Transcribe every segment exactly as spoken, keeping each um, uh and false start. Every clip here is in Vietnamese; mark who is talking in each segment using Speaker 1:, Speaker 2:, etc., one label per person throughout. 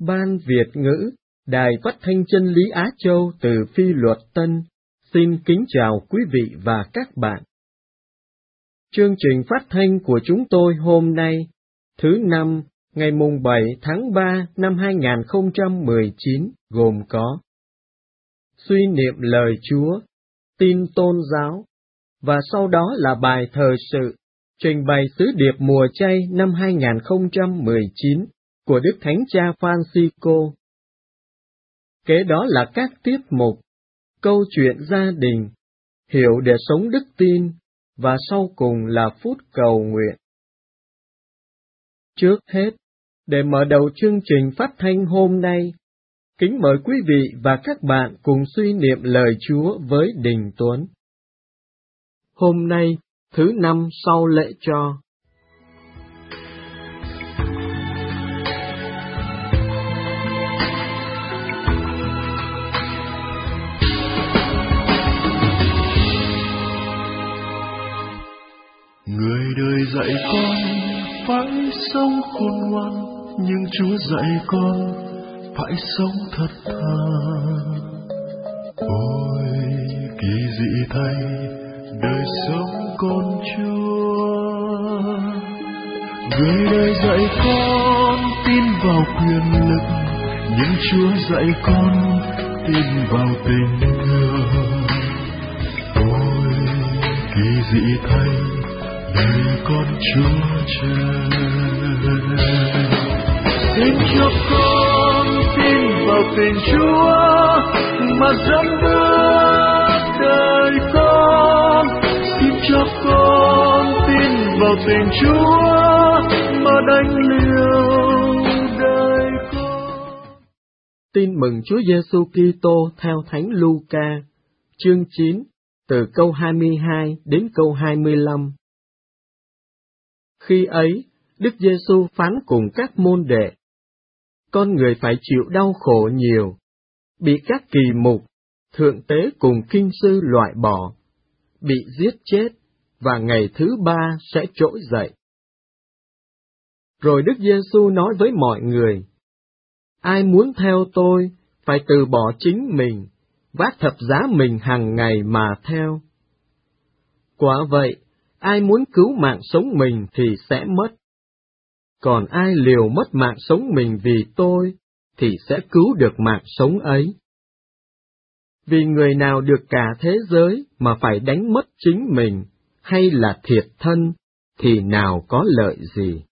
Speaker 1: Ban Việt ngữ, Đài Phát thanh Chân lý Á Châu từ Phi Luật Tân, xin kính chào quý vị và các bạn. Chương trình phát thanh của chúng tôi hôm nay, thứ năm, ngày mùng bảy tháng ba năm hai nghìn không trăm mười chín, gồm có suy niệm lời Chúa, tin tôn giáo, và sau đó là bài thờ sự, trình bày sứ điệp mùa chay năm hai nghìn không trăm mười chín của Đức Thánh Cha Francisco. Kế đó là các tiết mục, câu chuyện gia đình, hiểu để sống đức tin, và sau cùng là phút cầu nguyện. Trước hết, để mở đầu chương trình phát thanh hôm nay, kính mời quý vị và các bạn cùng suy niệm lời Chúa với Đình Tuấn. Hôm nay, thứ năm sau lễ cho.
Speaker 2: Người đời dạy con phải sống khôn ngoan, nhưng Chúa dạy con phải sống thật thà. Ôi kỳ dị thay đời sống con Chúa. Người đời dạy con tin vào quyền lực, nhưng Chúa dạy con tin vào tình thương. Ôi kỳ dị thay đời con Chúa trời. Xin cho con tin vào tình Chúa mà dẫn bước đời con. Xin cho con tin vào tình Chúa mà đánh liều đời con.
Speaker 1: Tin mừng Chúa Giêsu Kitô theo Thánh Luca, chương chín, từ câu hai mươi hai đến câu hai mươi lăm. Khi ấy, Đức Giêsu phán cùng các môn đệ: Con người phải chịu đau khổ nhiều, bị các kỳ mục, thượng tế cùng kinh sư loại bỏ, bị giết chết, và ngày thứ ba sẽ trỗi dậy. Rồi Đức Giêsu nói với mọi người: Ai muốn theo tôi, phải từ bỏ chính mình, vác thập giá mình hàng ngày mà theo. Quả vậy, ai muốn cứu mạng sống mình thì sẽ mất. Còn ai liều mất mạng sống mình vì tôi, thì sẽ cứu được mạng sống ấy. Vì người nào được cả thế giới mà phải đánh mất chính mình, hay là thiệt thân, thì nào có lợi gì.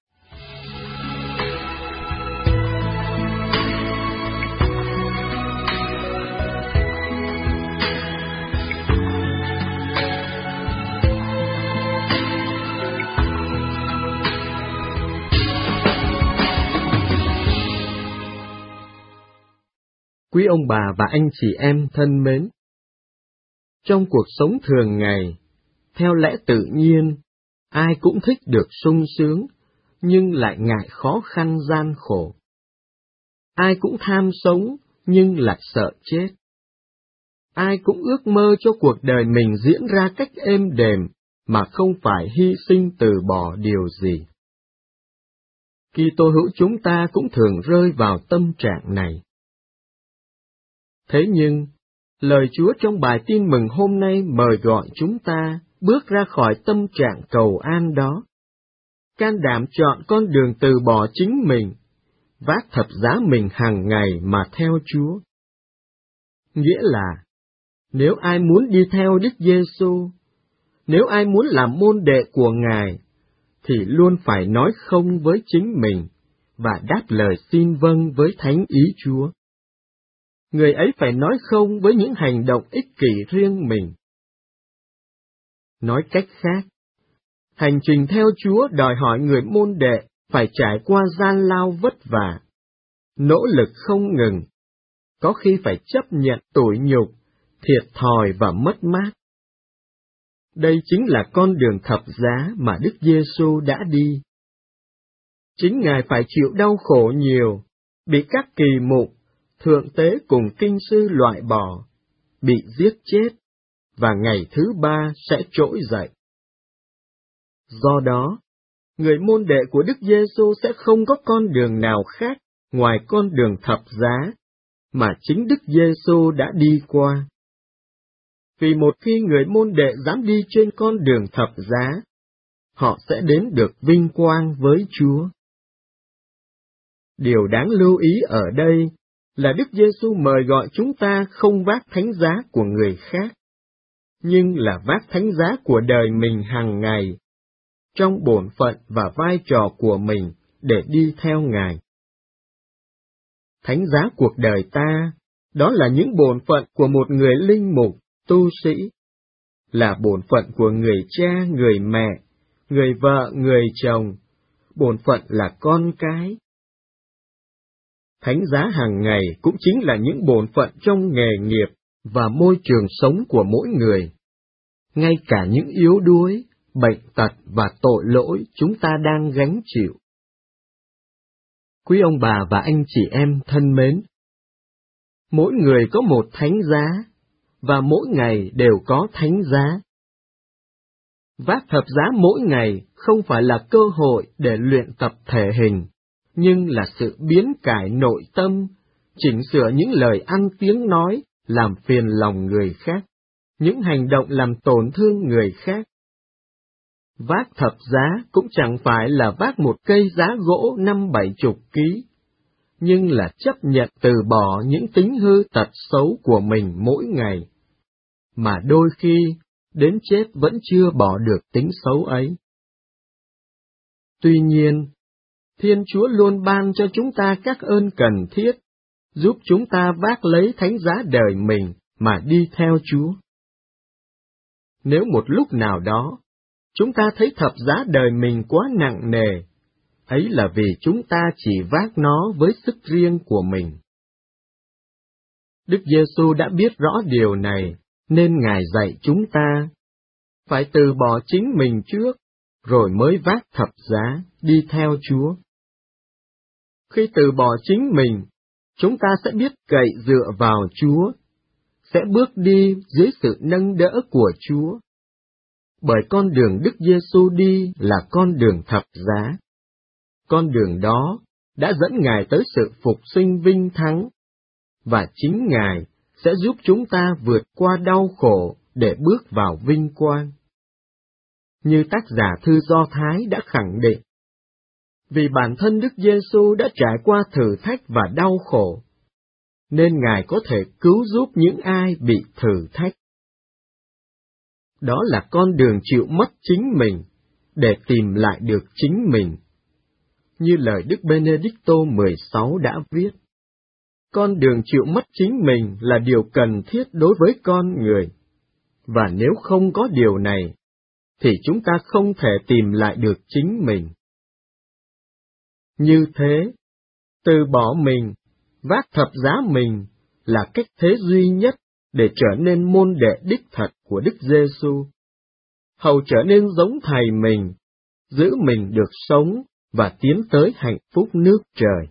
Speaker 1: Quý ông bà và anh chị em thân mến, trong cuộc sống thường ngày, theo lẽ tự nhiên, ai cũng thích được sung sướng, nhưng lại ngại khó khăn gian khổ. Ai cũng tham sống, nhưng lại sợ chết. Ai cũng ước mơ cho cuộc đời mình diễn ra cách êm đềm, mà không phải hy sinh từ bỏ điều gì. Kitô hữu chúng ta cũng thường rơi vào tâm trạng này. Thế nhưng, lời Chúa trong bài tin mừng hôm nay mời gọi chúng ta bước ra khỏi tâm trạng cầu an đó, can đảm chọn con đường từ bỏ chính mình, vác thập giá mình hàng ngày mà theo Chúa. Nghĩa là, nếu ai muốn đi theo Đức Giêsu, nếu ai muốn làm môn đệ của Ngài, thì luôn phải nói không với chính mình và đáp lời xin vâng với thánh ý Chúa. Người ấy phải nói không với những hành động ích kỷ riêng mình. Nói cách khác, hành trình theo Chúa đòi hỏi người môn đệ phải trải qua gian lao vất vả, nỗ lực không ngừng, có khi phải chấp nhận tủi nhục, thiệt thòi và mất mát. Đây chính là con đường thập giá mà Đức Giêsu đã đi. Chính Ngài phải chịu đau khổ nhiều, bị các kỳ mục, thượng tế cùng kinh sư loại bỏ, bị giết chết, và ngày thứ ba sẽ trỗi dậy. Do đó, người môn đệ của Đức Giêsu sẽ không có con đường nào khác ngoài con đường thập giá mà chính Đức Giêsu đã đi qua. Vì một khi người môn đệ dám đi trên con đường thập giá, họ sẽ đến được vinh quang với Chúa. Điều đáng lưu ý ở đây là Đức Giêsu mời gọi chúng ta không vác thánh giá của người khác, nhưng là vác thánh giá của đời mình hàng ngày, trong bổn phận và vai trò của mình để đi theo Ngài. Thánh giá cuộc đời ta, đó là những bổn phận của một người linh mục, tu sĩ, là bổn phận của người cha, người mẹ, người vợ, người chồng, bổn phận là con cái. Thánh giá hàng ngày cũng chính là những bổn phận trong nghề nghiệp và môi trường sống của mỗi người. Ngay cả những yếu đuối, bệnh tật và tội lỗi chúng ta đang gánh chịu. Quý ông bà và anh chị em thân mến, mỗi người có một thánh giá, và mỗi ngày đều có thánh giá. Vác thập giá mỗi ngày không phải là cơ hội để luyện tập thể hình, nhưng là sự biến cải nội tâm, chỉnh sửa những lời ăn tiếng nói làm phiền lòng người khác, những hành động làm tổn thương người khác. Vác thập giá cũng chẳng phải là vác một cây giá gỗ năm bảy chục ký, nhưng là chấp nhận từ bỏ những tính hư tật xấu của mình mỗi ngày, mà đôi khi đến chết vẫn chưa bỏ được tính xấu ấy. Tuy nhiên, Thiên Chúa luôn ban cho chúng ta các ơn cần thiết, giúp chúng ta vác lấy thánh giá đời mình mà đi theo Chúa. Nếu một lúc nào đó, chúng ta thấy thập giá đời mình quá nặng nề, ấy là vì chúng ta chỉ vác nó với sức riêng của mình. Đức Giêsu đã biết rõ điều này, nên Ngài dạy chúng ta phải từ bỏ chính mình trước, rồi mới vác thập giá đi theo Chúa. Khi từ bỏ chính mình, chúng ta sẽ biết cậy dựa vào Chúa, sẽ bước đi dưới sự nâng đỡ của Chúa. Bởi con đường Đức Giêsu đi là con đường thập giá. Con đường đó đã dẫn Ngài tới sự phục sinh vinh thắng, và chính Ngài sẽ giúp chúng ta vượt qua đau khổ để bước vào vinh quang. Như tác giả thư Do Thái đã khẳng định, vì bản thân Đức Giêsu đã trải qua thử thách và đau khổ, nên Ngài có thể cứu giúp những ai bị thử thách. Đó là con đường chịu mất chính mình, để tìm lại được chính mình. Như lời Đức Benedicto mười sáu đã viết, con đường chịu mất chính mình là điều cần thiết đối với con người, và nếu không có điều này, thì chúng ta không thể tìm lại được chính mình. Như thế, từ bỏ mình, vác thập giá mình là cách thế duy nhất để trở nên môn đệ đích thật của Đức Giêsu, hầu trở nên giống Thầy mình, giữ mình được sống và tiến tới hạnh phúc nước trời.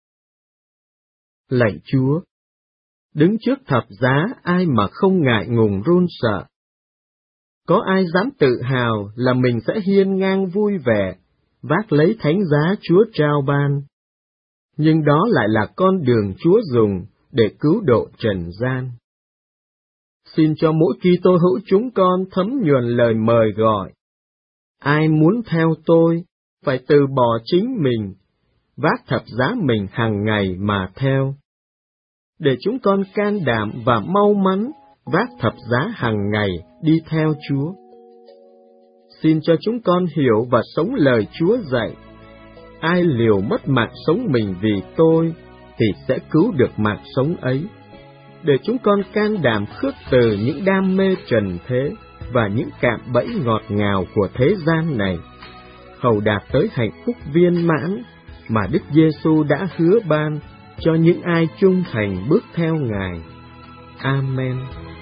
Speaker 1: Lạy Chúa, đứng trước thập giá ai mà không ngại ngùng run sợ? Có ai dám tự hào là mình sẽ hiên ngang vui vẻ, vác lấy thánh giá Chúa trao ban? Nhưng đó lại là con đường Chúa dùng để cứu độ trần gian. Xin cho mỗi Kitô hữu chúng con thấm nhuần lời mời gọi. Ai muốn theo tôi, phải từ bỏ chính mình, vác thập giá mình hàng ngày mà theo. Để chúng con can đảm và mau mắn vác thập giá hàng ngày đi theo Chúa. Xin cho chúng con hiểu và sống lời Chúa dạy. Ai liều mất mạng sống mình vì tôi, thì sẽ cứu được mạng sống ấy. Để chúng con can đảm khước từ những đam mê trần thế và những cạm bẫy ngọt ngào của thế gian này, hầu đạt tới hạnh phúc viên mãn mà Đức Giêsu đã hứa ban cho những ai trung thành bước theo Ngài. Amen.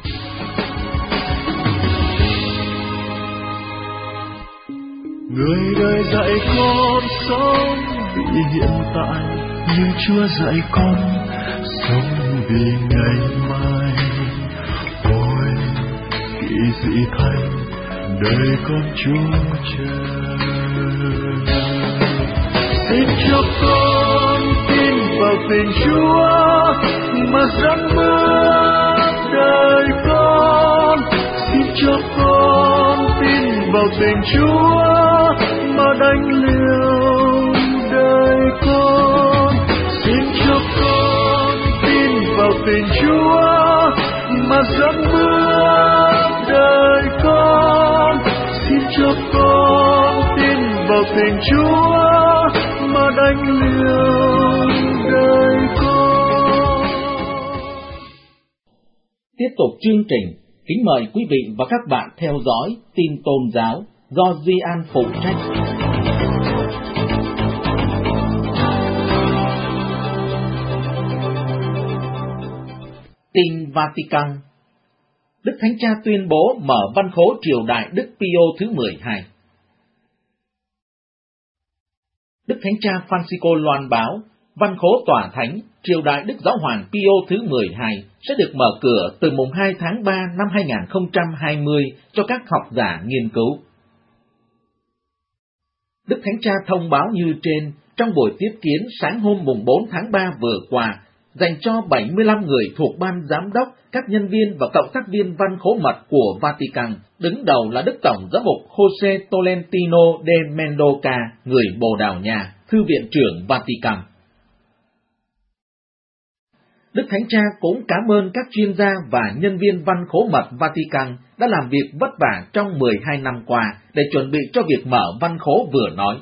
Speaker 2: Người đời dạy con sống vì hiện tại, nhưng Chúa dạy con sống vì ngày mai. Ôi kỳ dị thay đời con Chúa chờ. Xin cho con tin vào tình Chúa mà giấc mơ đời con. Xin cho con tin vào tình Chúa mà đánh liều đời con. Xin cho con tin vào tình Chúa mà giấc mơ đời con. Xin cho con tin vào tình Chúa mà đánh liều đời con.
Speaker 3: Tiếp tục chương trình, kính mời quý vị và các bạn theo dõi tin tôn giáo do Duy An phụ trách. Tin Vatican. Đức Thánh Cha tuyên bố mở văn khố triều đại Đức Pio thứ mười hai. Đức Thánh Cha Francisco loan báo, văn khố tòa thánh triều đại Đức Giáo hoàng Pio thứ mười hai sẽ được mở cửa từ mùng hai tháng ba năm hai nghìn không trăm hai mươi cho các học giả nghiên cứu. Đức Thánh Cha thông báo như trên trong buổi tiếp kiến sáng hôm mùng bốn tháng ba vừa qua, dành cho bảy mươi lăm người thuộc ban giám đốc, các nhân viên và cộng tác viên văn khố mật của Vatican, đứng đầu là Đức Tổng giám mục Jose Tolentino de Mendoza, người Bồ Đào Nha, Thư viện trưởng Vatican. Đức Thánh Cha cũng cảm ơn các chuyên gia và nhân viên văn khố mật Vatican đã làm việc vất vả trong mười hai năm qua để chuẩn bị cho việc mở văn khố vừa nói.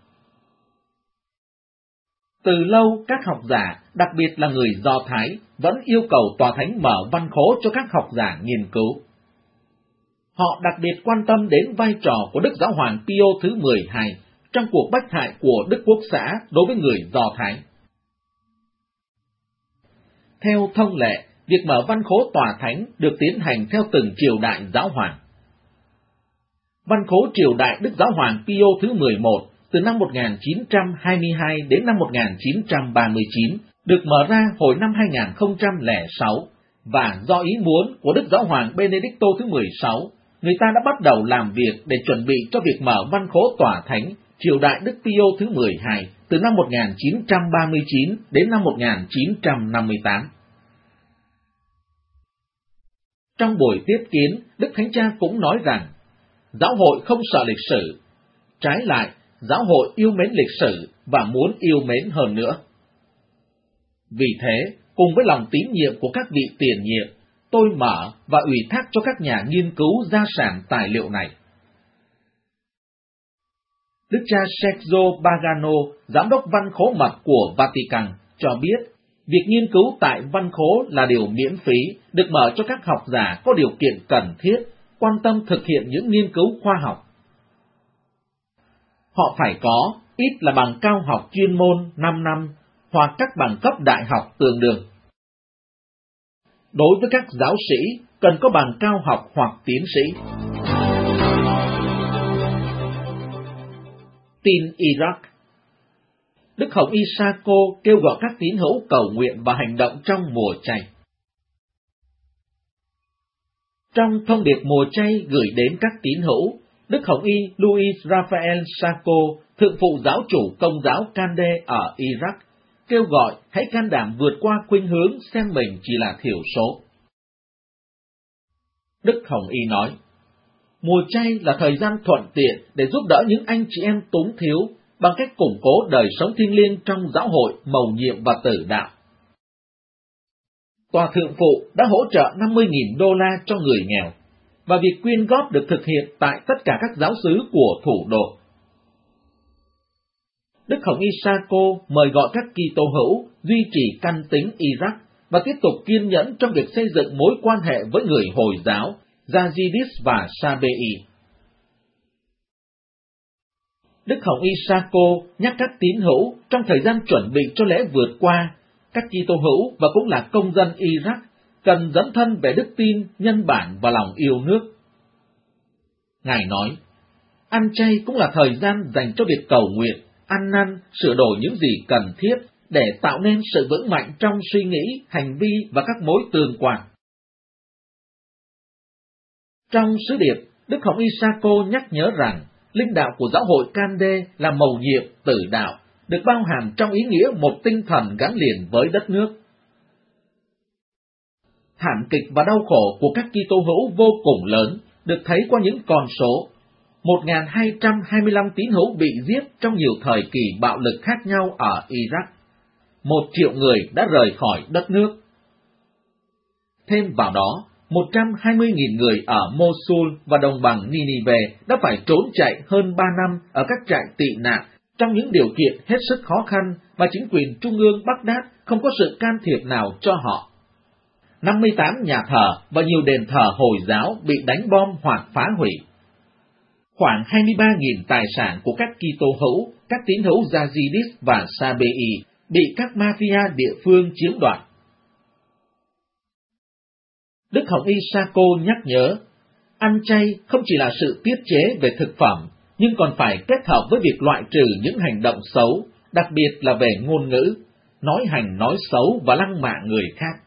Speaker 3: Từ lâu, các học giả, đặc biệt là người Do Thái, vẫn yêu cầu tòa thánh mở văn khố cho các học giả nghiên cứu. Họ đặc biệt quan tâm đến vai trò của Đức Giáo hoàng Pio thứ mười hai trong cuộc bách hại của Đức Quốc xã đối với người Do Thái. Theo thông lệ, việc mở văn khố tòa thánh được tiến hành theo từng triều đại giáo hoàng. Văn khố triều đại Đức Giáo hoàng Pio thứ mười một từ năm một nghìn chín trăm hai mươi hai đến năm một nghìn chín trăm ba mươi chín được mở ra hồi năm hai nghìn không trăm lẻ sáu, và do ý muốn của Đức Giáo hoàng Benedicto thứ mười sáu, người ta đã bắt đầu làm việc để chuẩn bị cho việc mở văn khố tòa thánh triều đại Đức Pio thứ mười hai từ năm một nghìn chín trăm ba mươi chín đến năm một nghìn chín trăm năm mươi tám. Trong buổi tiếp kiến, Đức Thánh Cha cũng nói rằng, giáo hội không sợ lịch sử, trái lại, giáo hội yêu mến lịch sử và muốn yêu mến hơn nữa. Vì thế, cùng với lòng tín nhiệm của các vị tiền nhiệm, tôi mở và ủy thác cho các nhà nghiên cứu gia sản tài liệu này. Đức cha Sergio Pagano, giám đốc văn khố mật của Vatican, cho biết, việc nghiên cứu tại văn khố là điều miễn phí, được mở cho các học giả có điều kiện cần thiết, quan tâm thực hiện những nghiên cứu khoa học. Họ phải có ít là bằng cao học chuyên môn năm năm hoặc các bằng cấp đại học tương đương. Đối với các giáo sĩ, cần có bằng cao học hoặc tiến sĩ. Tin Iraq. Đức Hồng Y Sako kêu gọi các tín hữu cầu nguyện và hành động trong mùa chay. Trong thông điệp mùa chay gửi đến các tín hữu, Đức Hồng Y Luis Rafael Sako, thượng phụ giáo chủ Công giáo Kande ở Iraq, kêu gọi hãy can đảm vượt qua khuynh hướng xem mình chỉ là thiểu số. Đức Hồng Y nói, mùa chay là thời gian thuận tiện để giúp đỡ những anh chị em túng thiếu bằng cách củng cố đời sống thiêng liêng trong giáo hội, mầu nhiệm và tử đạo. Tòa thượng phụ đã hỗ trợ năm mươi nghìn đô la cho người nghèo, và việc quyên góp được thực hiện tại tất cả các giáo xứ của thủ đô. Đức Hồng Y Sako mời gọi các Kitô hữu duy trì căn tính Iraq và tiếp tục kiên nhẫn trong việc xây dựng mối quan hệ với người Hồi giáo, Yazidis và Sabei. Đức Hồng Y Sako nhắc các tín hữu trong thời gian chuẩn bị cho lễ vượt qua, các Kitô hữu và cũng là công dân Iraq cần dấn thân về đức tin, nhân bản và lòng yêu nước. Ngài nói, ăn chay cũng là thời gian dành cho việc cầu nguyện, ăn năn, sửa đổi những gì cần thiết để tạo nên sự vững mạnh trong suy nghĩ, hành vi và các mối tương quan. Trong sứ điệp, Đức Hồng Y Sako nhắc nhớ rằng linh đạo của giáo hội Kande là mầu nhiệm, tử đạo, được bao hàm trong ý nghĩa một tinh thần gắn liền với đất nước. Thảm kịch và đau khổ của các Kitô hữu vô cùng lớn, được thấy qua những con số. một nghìn hai trăm hai mươi lăm tín hữu bị giết trong nhiều thời kỳ bạo lực khác nhau ở Iraq. Một triệu người đã rời khỏi đất nước. Thêm vào đó, một trăm hai mươi nghìn người ở Mosul và đồng bằng Ninive đã phải trốn chạy hơn ba năm ở các trại tị nạn trong những điều kiện hết sức khó khăn mà chính quyền trung ương Baghdad không có sự can thiệp nào cho họ. năm mươi tám nhà thờ và nhiều đền thờ Hồi giáo bị đánh bom hoặc phá hủy. Khoảng hai mươi ba nghìn tài sản của các Kitô hữu, các tín hữu Yazidis và Sabe'i bị các mafia địa phương chiếm đoạt. Đức Hồng Y Sako nhắc nhớ, ăn chay không chỉ là sự tiết chế về thực phẩm, nhưng còn phải kết hợp với việc loại trừ những hành động xấu, đặc biệt là về ngôn ngữ, nói hành nói xấu và lăng mạ người khác.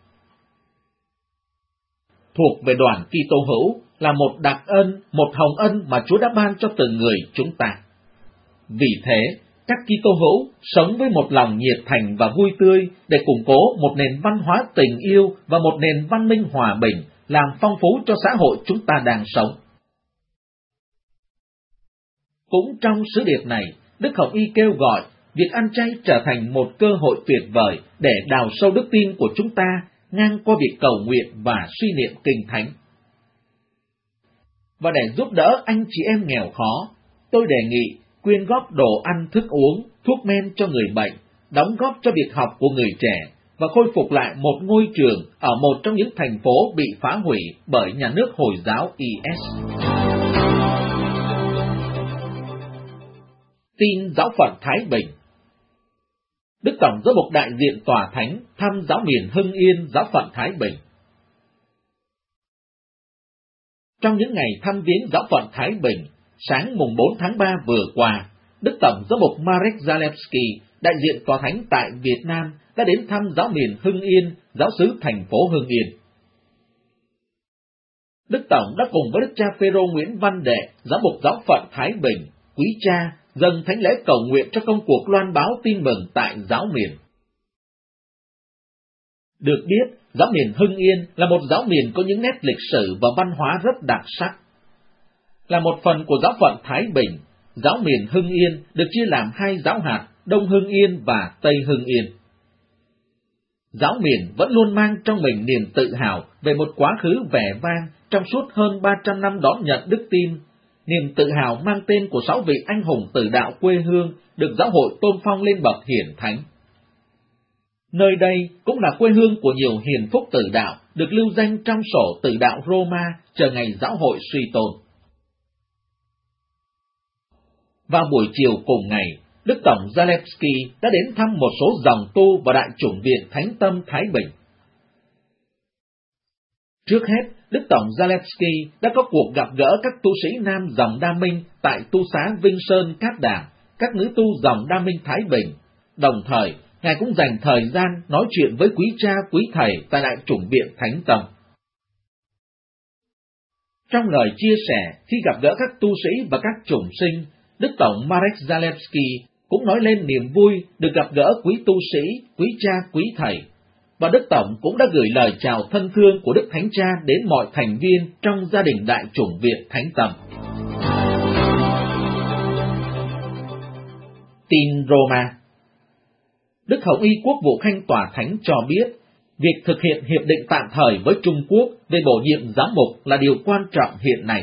Speaker 3: Thuộc về đoàn Kitô hữu là một đặc ân, một hồng ân mà Chúa đã ban cho từng người chúng ta. Vì thế, các Kitô hữu sống với một lòng nhiệt thành và vui tươi để củng cố một nền văn hóa tình yêu và một nền văn minh hòa bình, làm phong phú cho xã hội chúng ta đang sống. Cũng trong sứ điệp này, Đức Hồng Y kêu gọi việc ăn chay trở thành một cơ hội tuyệt vời để đào sâu đức tin của chúng ta ngang qua việc cầu nguyện và suy niệm kinh thánh. Và để giúp đỡ anh chị em nghèo khó, tôi đề nghị quyên góp đồ ăn thức uống, thuốc men cho người bệnh, đóng góp cho việc học của người trẻ và khôi phục lại một ngôi trường ở một trong những thành phố bị phá hủy bởi nhà nước Hồi giáo i ét. Tin giáo phận Thái Bình. Đức Tổng giám mục đại diện Tòa Thánh thăm giáo miền Hưng Yên, giáo phận Thái Bình. Trong những ngày thăm viếng giáo phận Thái Bình, sáng mùng bốn tháng ba vừa qua, Đức Tổng giám mục Marek Zalewski, đại diện Tòa Thánh tại Việt Nam, đã đến thăm giáo miền Hưng Yên, giáo xứ thành phố Hưng Yên. Đức Tổng đã cùng với Đức cha Phêrô Nguyễn Văn Đệ, giám mục giáo phận Thái Bình, quý cha, dâng thánh lễ cầu nguyện cho công cuộc loan báo tin mừng tại giáo miền. Được biết, giáo miền Hưng Yên là một giáo miền có những nét lịch sử và văn hóa rất đặc sắc. Là một phần của giáo phận Thái Bình, giáo miền Hưng Yên được chia làm hai giáo hạt Đông Hưng Yên và Tây Hưng Yên. Giáo miền vẫn luôn mang trong mình niềm tự hào về một quá khứ vẻ vang trong suốt hơn ba trăm năm đón nhận đức tin, niềm tự hào mang tên của sáu vị anh hùng tử đạo quê hương được giáo hội tôn phong lên bậc hiển thánh. Nơi đây cũng là quê hương của nhiều hiền phúc tử đạo được lưu danh trong sổ tử đạo Roma chờ ngày giáo hội suy tôn. Vào buổi chiều cùng ngày, Đức Tổng Zalewski đã đến thăm một số dòng tu và Đại chủng viện Thánh Tâm Thái Bình. Trước hết, Đức Tổng Zalewski đã có cuộc gặp gỡ các tu sĩ nam dòng Đa Minh tại tu xá Vinh Sơn Cát Đảng, các nữ tu dòng Đa Minh Thái Bình. Đồng thời, Ngài cũng dành thời gian nói chuyện với quý cha quý thầy tại Đại chủng viện Thánh Tâm. Trong lời chia sẻ khi gặp gỡ các tu sĩ và các chủng sinh, Đức Tổng Marek Zalewski cũng nói lên niềm vui được gặp gỡ quý tu sĩ, quý cha quý thầy, và Đức Tổng cũng đã gửi lời chào thân thương của Đức Thánh Cha đến mọi thành viên trong gia đình Đại chủng viện Thánh Tâm. Tin Roma. Đức Hồng Y Quốc vụ Khanh Tòa Thánh cho biết, việc thực hiện hiệp định tạm thời với Trung Quốc về bổ nhiệm giám mục là điều quan trọng hiện nay.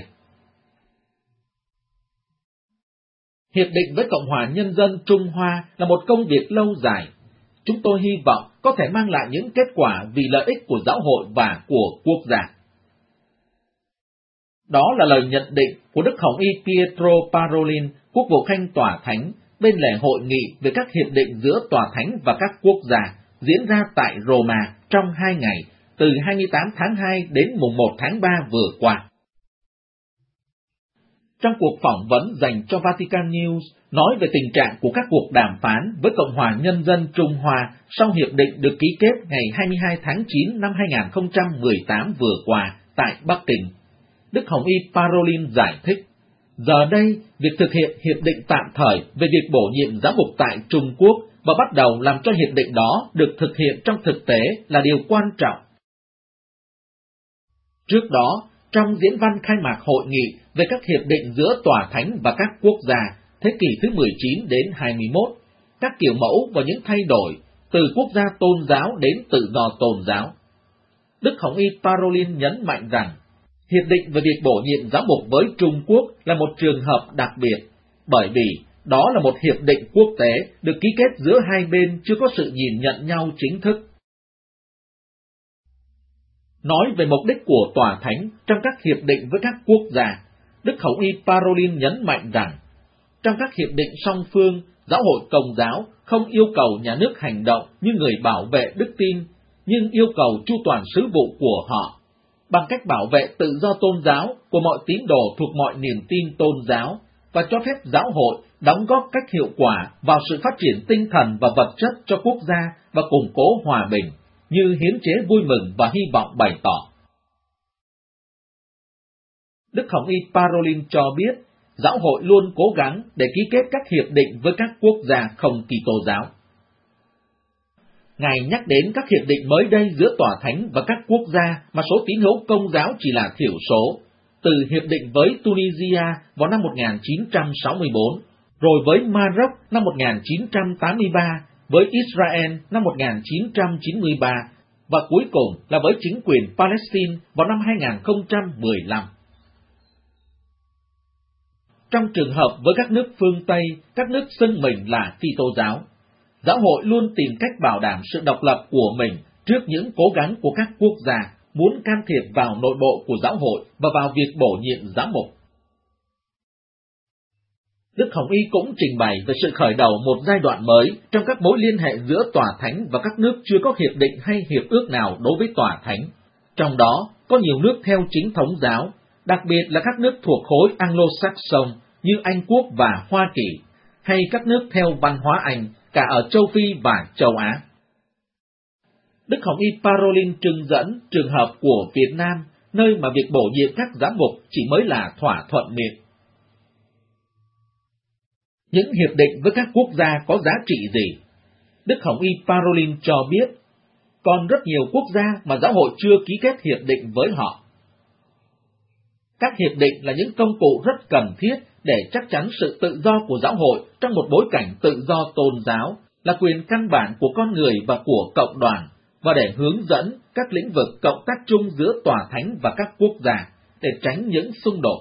Speaker 3: Hiệp định với Cộng hòa Nhân dân Trung Hoa là một công việc lâu dài. Chúng tôi hy vọng có thể mang lại những kết quả vì lợi ích của giáo hội và của quốc gia. Đó là lời nhận định của Đức Hồng Y Pietro Parolin, Quốc vụ Khanh Tòa Thánh, bên lề hội nghị về các hiệp định giữa Tòa Thánh và các quốc gia diễn ra tại Roma trong hai ngày, từ hai mươi tám tháng hai đến mùng một tháng ba vừa qua. Trong cuộc phỏng vấn dành cho Vatican News, nói về tình trạng của các cuộc đàm phán với Cộng hòa Nhân dân Trung Hoa sau hiệp định được ký kết ngày hai mươi hai tháng chín năm hai nghìn không trăm mười tám vừa qua tại Bắc Kinh, Đức Hồng Y Parolin giải thích, Giờ đây, việc thực hiện hiệp định tạm thời về việc bổ nhiệm giám mục tại Trung Quốc và bắt đầu làm cho hiệp định đó được thực hiện trong thực tế là điều quan trọng. Trước đó, trong diễn văn khai mạc hội nghị về các hiệp định giữa Tòa Thánh và các quốc gia thế kỷ thứ mười chín đến hai mươi mốt, các kiểu mẫu và những thay đổi từ quốc gia tôn giáo đến tự do tôn giáo, Đức Hồng Y Parolin nhấn mạnh rằng hiệp định về việc bổ nhiệm giám mục với Trung Quốc là một trường hợp đặc biệt, bởi vì đó là một hiệp định quốc tế được ký kết giữa hai bên chưa có sự nhìn nhận nhau chính thức. Nói về mục đích của Tòa Thánh trong các hiệp định với các quốc gia, Đức Hồng Y Parolin nhấn mạnh rằng trong các hiệp định song phương, Giáo hội Công giáo không yêu cầu nhà nước hành động như người bảo vệ đức tin, nhưng yêu cầu chu toàn sứ vụ của họ, bằng cách bảo vệ tự do tôn giáo của mọi tín đồ thuộc mọi niềm tin tôn giáo, và cho phép giáo hội đóng góp cách hiệu quả vào sự phát triển tinh thần và vật chất cho quốc gia và củng cố hòa bình, như hiến chế vui mừng và hy vọng bày tỏ. Đức Hồng Y Parolin cho biết, giáo hội luôn cố gắng để ký kết các hiệp định với các quốc gia không Kitô giáo. Ngài nhắc đến các hiệp định mới đây giữa Tòa Thánh và các quốc gia mà số tín hữu Công giáo chỉ là thiểu số, từ hiệp định với Tunisia vào năm một nghìn chín trăm sáu mươi bốn, rồi với Maroc năm một nghìn chín trăm tám mươi ba, với Israel năm một nghìn chín trăm chín mươi ba, và cuối cùng là với chính quyền Palestine vào năm hai nghìn không trăm mười lăm. Trong trường hợp với các nước phương Tây, các nước xưng mình là Kitô giáo, giáo hội luôn tìm cách bảo đảm sự độc lập của mình trước những cố gắng của các quốc gia muốn can thiệp vào nội bộ của giáo hội và vào việc bổ nhiệm giám mục. Đức Hồng Y cũng trình bày về sự khởi đầu một giai đoạn mới trong các mối liên hệ giữa Tòa Thánh và các nước chưa có hiệp định hay hiệp ước nào đối với Tòa Thánh. Trong đó có nhiều nước theo chính thống giáo, đặc biệt là các nước thuộc khối Anglo-Saxon như Anh Quốc và Hoa Kỳ, hay các nước theo văn hóa Anh cả ở châu Phi và châu Á. Đức Hồng Y Parolin trưng dẫn trường hợp của Việt Nam, nơi mà việc bổ nhiệm các giám mục chỉ mới là thỏa thuận miệng. Những hiệp định với các quốc gia có giá trị gì? Đức Hồng Y Parolin cho biết, còn rất nhiều quốc gia mà giáo hội chưa ký kết hiệp định với họ. Các hiệp định là những công cụ rất cần thiết để chắc chắn sự tự do của giáo hội trong một bối cảnh tự do tôn giáo, là quyền căn bản của con người và của cộng đoàn, và để hướng dẫn các lĩnh vực cộng tác chung giữa Tòa Thánh và các quốc gia, để tránh những xung đột.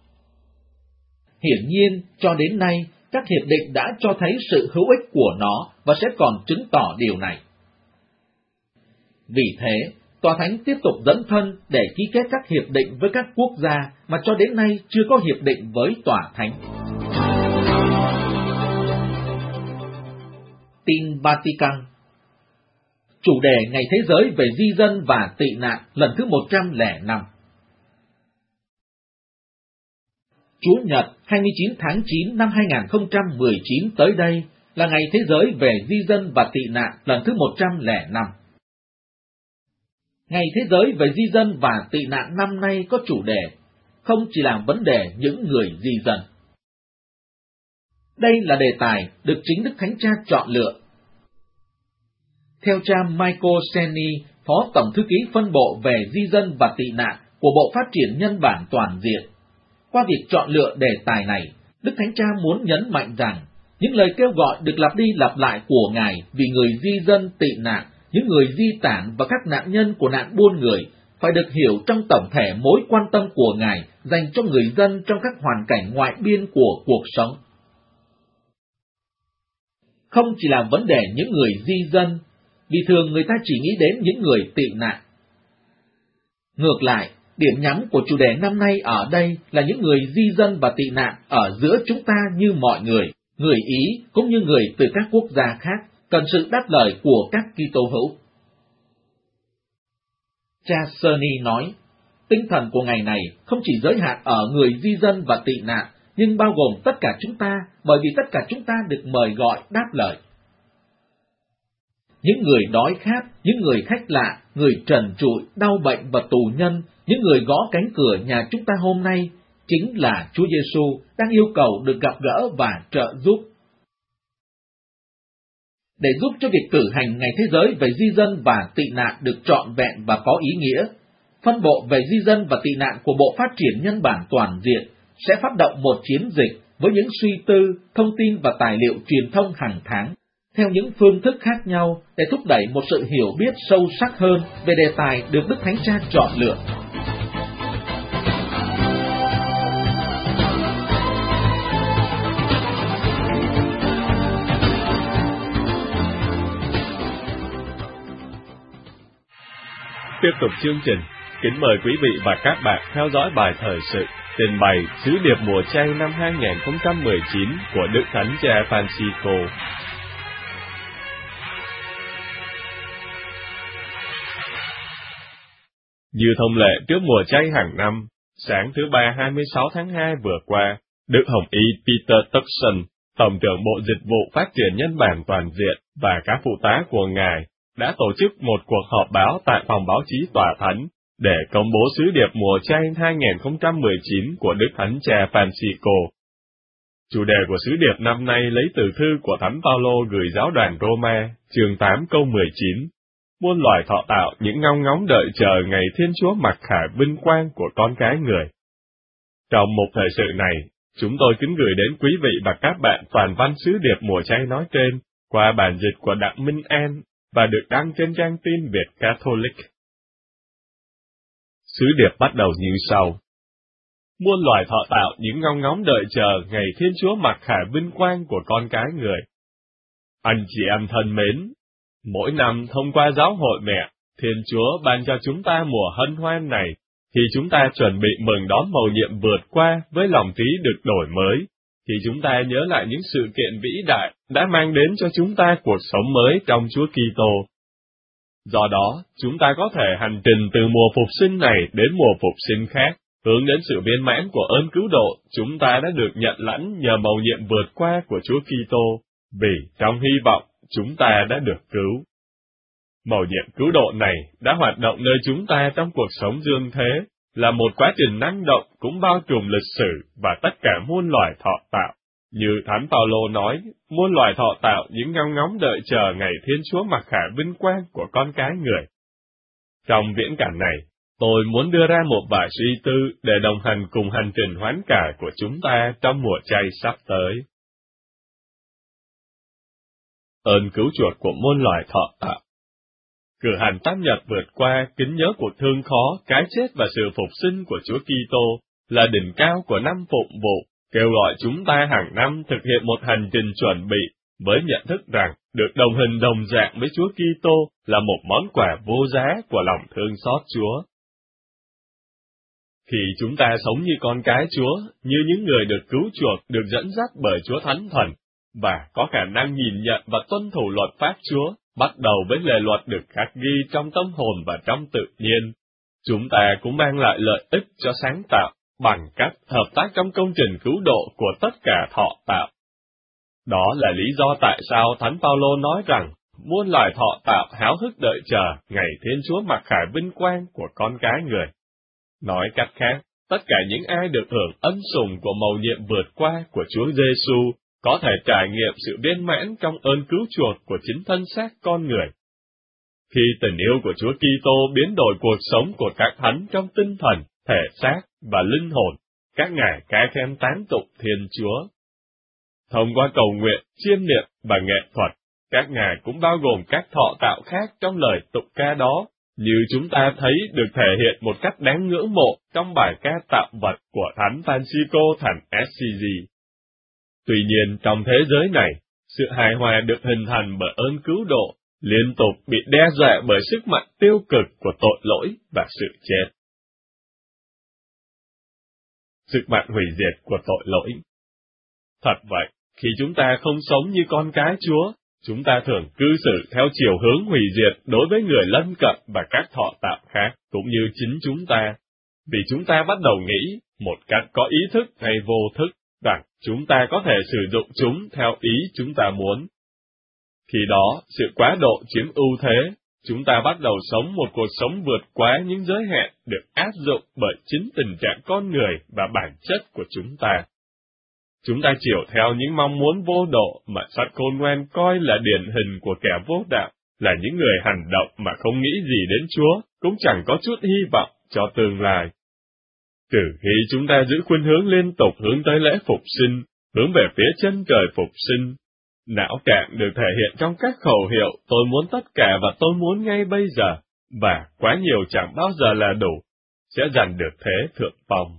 Speaker 3: Hiển nhiên, cho đến nay, các hiệp định đã cho thấy sự hữu ích của nó và sẽ còn chứng tỏ điều này. Vì thế, Tòa Thánh tiếp tục dấn thân để ký kết các hiệp định với các quốc gia mà cho đến nay chưa có hiệp định với Tòa Thánh. Tin Vatican. Chủ đề Ngày Thế giới về di dân và tị nạn lần thứ một trăm lẻ năm. Chủ nhật hai mươi chín tháng chín năm hai nghìn không trăm mười chín tới đây là Ngày Thế giới về di dân và tị nạn lần thứ một trăm lẻ năm. Ngày Thế giới về di dân và tị nạn năm nay có chủ đề, không chỉ là vấn đề những người di dân. Đây là đề tài được chính Đức Thánh Cha chọn lựa. Theo cha Michael Seni, Phó Tổng Thư ký phân bộ về di dân và tị nạn của Bộ Phát triển Nhân bản Toàn diện, qua việc chọn lựa đề tài này, Đức Thánh Cha muốn nhấn mạnh rằng những lời kêu gọi được lặp đi lặp lại của Ngài vì người di dân tị nạn, những người di tản và các nạn nhân của nạn buôn người phải được hiểu trong tổng thể mối quan tâm của Ngài dành cho người dân trong các hoàn cảnh ngoại biên của cuộc sống. Không chỉ là vấn đề những người di dân, vì thường người ta chỉ nghĩ đến những người tị nạn. Ngược lại, điểm nhắm của chủ đề năm nay ở đây là những người di dân và tị nạn ở giữa chúng ta như mọi người, người Ý cũng như người từ các quốc gia khác, cần sự đáp lời của các Kitô hữu. Cha Cerny nói, tinh thần của ngày này không chỉ giới hạn ở người di dân và tị nạn, nhưng bao gồm tất cả chúng ta, bởi vì tất cả chúng ta được mời gọi đáp lời. Những người đói khát, những người khách lạ, người trần trụi, đau bệnh và tù nhân, những người gõ cánh cửa nhà chúng ta hôm nay, chính là Chúa Giêsu đang yêu cầu được gặp gỡ và trợ giúp. Để giúp cho việc cử hành ngày thế giới về di dân và tị nạn được trọn vẹn và có ý nghĩa, phân bộ về di dân và tị nạn của Bộ Phát triển Nhân bản Toàn diện sẽ phát động một chiến dịch với những suy tư, thông tin và tài liệu truyền thông hàng tháng, theo những phương thức khác nhau để thúc đẩy một sự hiểu biết sâu sắc hơn về đề tài được Đức Thánh Cha chọn lựa.
Speaker 4: Tiếp tục chương trình, kính mời quý vị và các bạn theo dõi bài thời sự trình bày Sứ điệp mùa chay năm hai không một chín của Đức Thánh Cha Francisco. Như thông lệ trước mùa chay hàng năm, sáng thứ Ba hai mươi sáu tháng hai vừa qua, Đức Hồng Y Peter Turkson, Tổng trưởng Bộ Dịch vụ Phát triển Nhân bản Toàn diện và các phụ tá của Ngài đã tổ chức một cuộc họp báo tại phòng báo chí Tòa Thánh để công bố sứ điệp mùa chay hai không một chín của Đức Thánh Cha Francisco. Chủ đề của sứ điệp năm nay lấy từ thư của Thánh Phaolô gửi giáo đoàn Roma, chương tám câu mười chín. Muôn loài thọ tạo những ngóng ngóng đợi chờ ngày Thiên Chúa mặc khải vinh quang của con cái người. Trong một thời sự này, chúng tôi kính gửi đến quý vị và các bạn toàn văn sứ điệp mùa chay nói trên qua bản dịch của Đặng Minh An và được đăng trên trang tin Việt Catholic. Sứ điệp bắt đầu như sau. Muôn loài thọ tạo những ngóng ngóng đợi chờ ngày Thiên Chúa mặc khải vinh quang của con cái người. Anh chị em thân mến, mỗi năm thông qua giáo hội mẹ, Thiên Chúa ban cho chúng ta mùa hân hoan này, thì chúng ta chuẩn bị mừng đón mầu nhiệm vượt qua với lòng trí được đổi mới, thì chúng ta nhớ lại những sự kiện vĩ đại đã mang đến cho chúng ta cuộc sống mới trong Chúa Kitô. Do đó, chúng ta có thể hành trình từ mùa phục sinh này đến mùa phục sinh khác, hướng đến sự viên mãn của ơn cứu độ chúng ta đã được nhận lãnh nhờ mầu nhiệm vượt qua của Chúa Kitô, vì trong hy vọng chúng ta đã được cứu. Mầu nhiệm cứu độ này đã hoạt động nơi chúng ta trong cuộc sống dương thế, là một quá trình năng động cũng bao trùm lịch sử và tất cả muôn loài thọ tạo. Như Thánh Phaolô nói, muôn loài thọ tạo những ngóng ngóng đợi chờ ngày Thiên Chúa mặc khải vinh quang của con cái người. Trong viễn cảnh này, tôi muốn đưa ra một vài suy tư để đồng hành cùng hành trình hoán cải của chúng ta trong mùa chay sắp tới. Ơn cứu chuộc của muôn loài thọ tạo. Cử hành Tam Nhật vượt qua kính nhớ cuộc thương khó, cái chết và sự phục sinh của Chúa Kitô là đỉnh cao của năm phụng vụ, kêu gọi chúng ta hàng năm thực hiện một hành trình chuẩn bị với nhận thức rằng được đồng hình đồng dạng với Chúa Kitô là một món quà vô giá của lòng thương xót Chúa. Khi chúng ta sống như con cái Chúa, như những người được cứu chuộc, được dẫn dắt bởi Chúa Thánh Thần, và có khả năng nhìn nhận và tuân thủ luật pháp Chúa, bắt đầu với lề luật được khắc ghi trong tâm hồn và trong tự nhiên, chúng ta cũng mang lại lợi ích cho sáng tạo bằng cách hợp tác trong công trình cứu độ của tất cả thọ tạo. Đó là lý do tại sao Thánh Phaolô nói rằng muôn loài thọ tạo háo hức đợi chờ ngày Thiên Chúa mặc khải vinh quang của con cái người. Nói cách khác, tất cả những ai được hưởng ân sủng của mầu nhiệm vượt qua của Chúa Giêsu có thể trải nghiệm sự viên mãn trong ơn cứu chuộc của chính thân xác con người. Khi tình yêu của Chúa Kitô biến đổi cuộc sống của các thánh trong tinh thần, thể xác và linh hồn, các ngài ca khen tán tụng Thiên Chúa. Thông qua cầu nguyện, chiêm niệm và nghệ thuật, các ngài cũng bao gồm các thọ tạo khác trong lời tụng ca đó, như chúng ta thấy được thể hiện một cách đáng ngưỡng mộ trong bài ca tạo vật của Thánh Francisco thành Assisi. Tuy nhiên, trong thế giới này, sự hài hòa được hình thành bởi ơn cứu độ, liên tục bị đe dọa bởi sức mạnh tiêu cực của tội lỗi và sự chết. Sức mạnh hủy diệt của tội lỗi. Thật vậy, khi chúng ta không sống như con cái Chúa, chúng ta thường cư xử theo chiều hướng hủy diệt đối với người lân cận và các thọ tạo khác, cũng như chính chúng ta, vì chúng ta bắt đầu nghĩ, một cách có ý thức hay vô thức, rằng chúng ta có thể sử dụng chúng theo ý chúng ta muốn. Khi đó, sự quá độ chiếm ưu thế, chúng ta bắt đầu sống một cuộc sống vượt quá những giới hạn được áp dụng bởi chính tình trạng con người và bản chất của chúng ta. Chúng ta chiều theo những mong muốn vô độ mà sách khôn ngoan coi là điển hình của kẻ vô đạo, là những người hành động mà không nghĩ gì đến Chúa, cũng chẳng có chút hy vọng cho tương lai. Trừ khi chúng ta giữ khuynh hướng liên tục hướng tới lễ phục sinh, hướng về phía chân trời phục sinh, não trạng được thể hiện trong các khẩu hiệu tôi muốn tất cả và tôi muốn ngay bây giờ, và quá nhiều chẳng bao giờ là đủ, sẽ giành được thế thượng phong.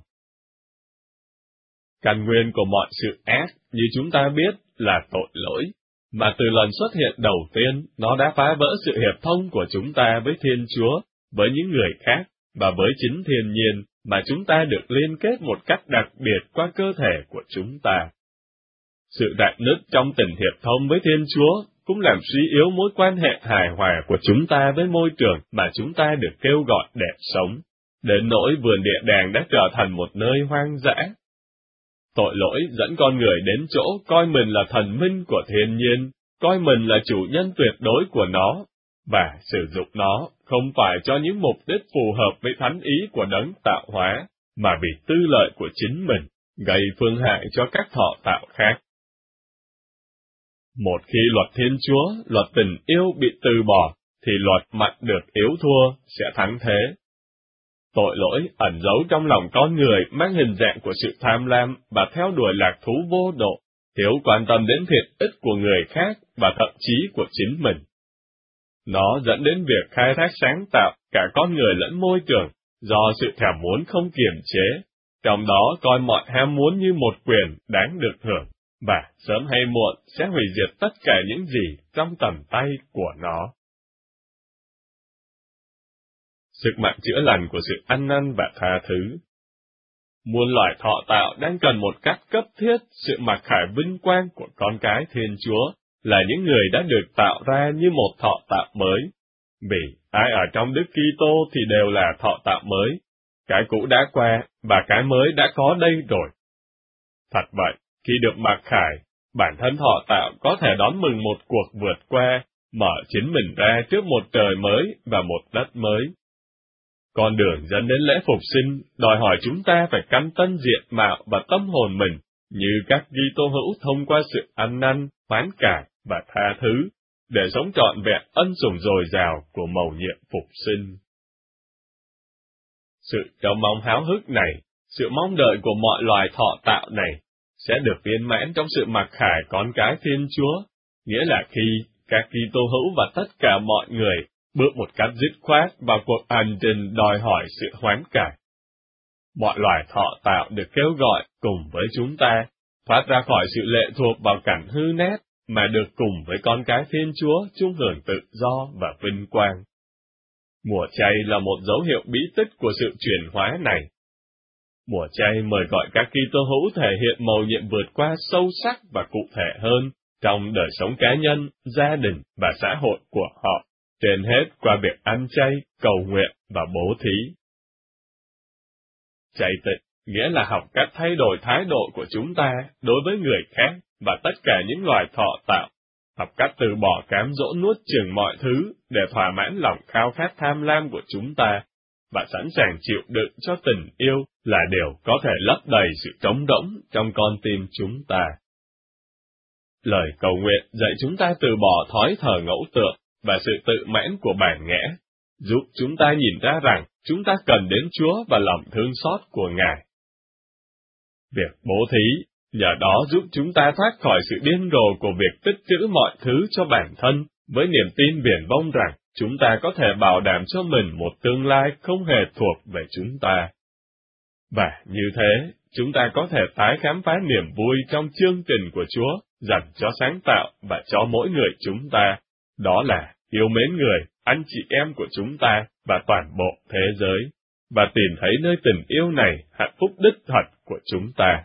Speaker 4: Căn nguyên của mọi sự ác, như chúng ta biết, là tội lỗi, mà từ lần xuất hiện đầu tiên, nó đã phá vỡ sự hiệp thông của chúng ta với Thiên Chúa, với những người khác, và với chính thiên nhiên, mà chúng ta được liên kết một cách đặc biệt qua cơ thể của chúng ta. Sự rạn nứt trong tình hiệp thông với Thiên Chúa cũng làm suy yếu mối quan hệ hài hòa của chúng ta với môi trường mà chúng ta được kêu gọi để sống, đến nỗi vườn địa đàng đã trở thành một nơi hoang dã. Tội lỗi dẫn con người đến chỗ coi mình là thần minh của thiên nhiên, coi mình là chủ nhân tuyệt đối của nó, và sử dụng nó không phải cho những mục đích phù hợp với thánh ý của đấng tạo hóa, mà vì tư lợi của chính mình, gây phương hại cho các thọ tạo khác. Một khi luật Thiên Chúa, luật tình yêu bị từ bỏ, thì luật mạnh được yếu thua, sẽ thắng thế. Tội lỗi ẩn giấu trong lòng con người mang hình dạng của sự tham lam và theo đuổi lạc thú vô độ, thiếu quan tâm đến thiện ích của người khác và thậm chí của chính mình. Nó dẫn đến việc khai thác sáng tạo cả con người lẫn môi trường, do sự thèm muốn không kiềm chế, trong đó coi mọi ham muốn như một quyền đáng được hưởng, và sớm hay muộn sẽ hủy diệt tất cả những gì trong tầm tay của nó. Sức mạnh chữa lành của sự ăn năn và tha thứ. Muôn loài thọ tạo đang cần một cách cấp thiết sự mặc khải vinh quang của con cái Thiên Chúa, là những người đã được tạo ra như một thọ tạo mới. Vì ai ở trong Đức Kitô thì đều là thọ tạo mới, cái cũ đã qua và cái mới đã có đây rồi. Thật vậy, khi được mặc khải, bản thân thọ tạo có thể đón mừng một cuộc vượt qua, mở chính mình ra trước một trời mới và một đất mới. Con đường dẫn đến lễ phục sinh đòi hỏi chúng ta phải căn tân diện mạo và tâm hồn mình, như các Kitô hữu thông qua sự ăn năn, hoán cải và tha thứ, để sống trọn vẹn ân sủng dồi dào của mầu nhiệm phục sinh. Sự trông mong háo hức này, sự mong đợi của mọi loài thọ tạo này, sẽ được viên mãn trong sự mặc khải con cái Thiên Chúa, nghĩa là khi các Kitô hữu và tất cả mọi người bước một cách dứt khoát vào cuộc hành trình đòi hỏi sự hoán cải. Mọi loài thọ tạo được kêu gọi cùng với chúng ta, thoát ra khỏi sự lệ thuộc vào cảnh hư nát, mà được cùng với con cái Thiên Chúa chung hưởng tự do và vinh quang. Mùa chay là một dấu hiệu bí tích của sự chuyển hóa này. Mùa chay mời gọi các Kitô hữu thể hiện mầu nhiệm vượt qua sâu sắc và cụ thể hơn trong đời sống cá nhân, gia đình và xã hội của họ, trên hết qua việc ăn chay, cầu nguyện và bố thí. Chay tịnh nghĩa là học cách thay đổi thái độ của chúng ta đối với người khác và tất cả những loài thọ tạo, học cách từ bỏ cám dỗ nuốt chửng mọi thứ để thỏa mãn lòng khao khát tham lam của chúng ta, và sẵn sàng chịu đựng cho tình yêu là điều có thể lấp đầy sự trống rỗng trong con tim chúng ta. Lời cầu nguyện dạy chúng ta từ bỏ thói thờ ngẫu tượng và sự tự mãn của bản ngã, giúp chúng ta nhìn ra rằng chúng ta cần đến Chúa và lòng thương xót của Ngài. Việc bố thí, nhờ đó giúp chúng ta thoát khỏi sự điên rồ của việc tích trữ mọi thứ cho bản thân, với niềm tin viển vông rằng chúng ta có thể bảo đảm cho mình một tương lai không hề thuộc về chúng ta. Và như thế, chúng ta có thể tái khám phá niềm vui trong chương trình của Chúa dành cho sáng tạo và cho mỗi người chúng ta, đó là yêu mến người, anh chị em của chúng ta và toàn bộ thế giới, và tìm thấy nơi tình yêu này hạnh phúc đích thật của chúng ta.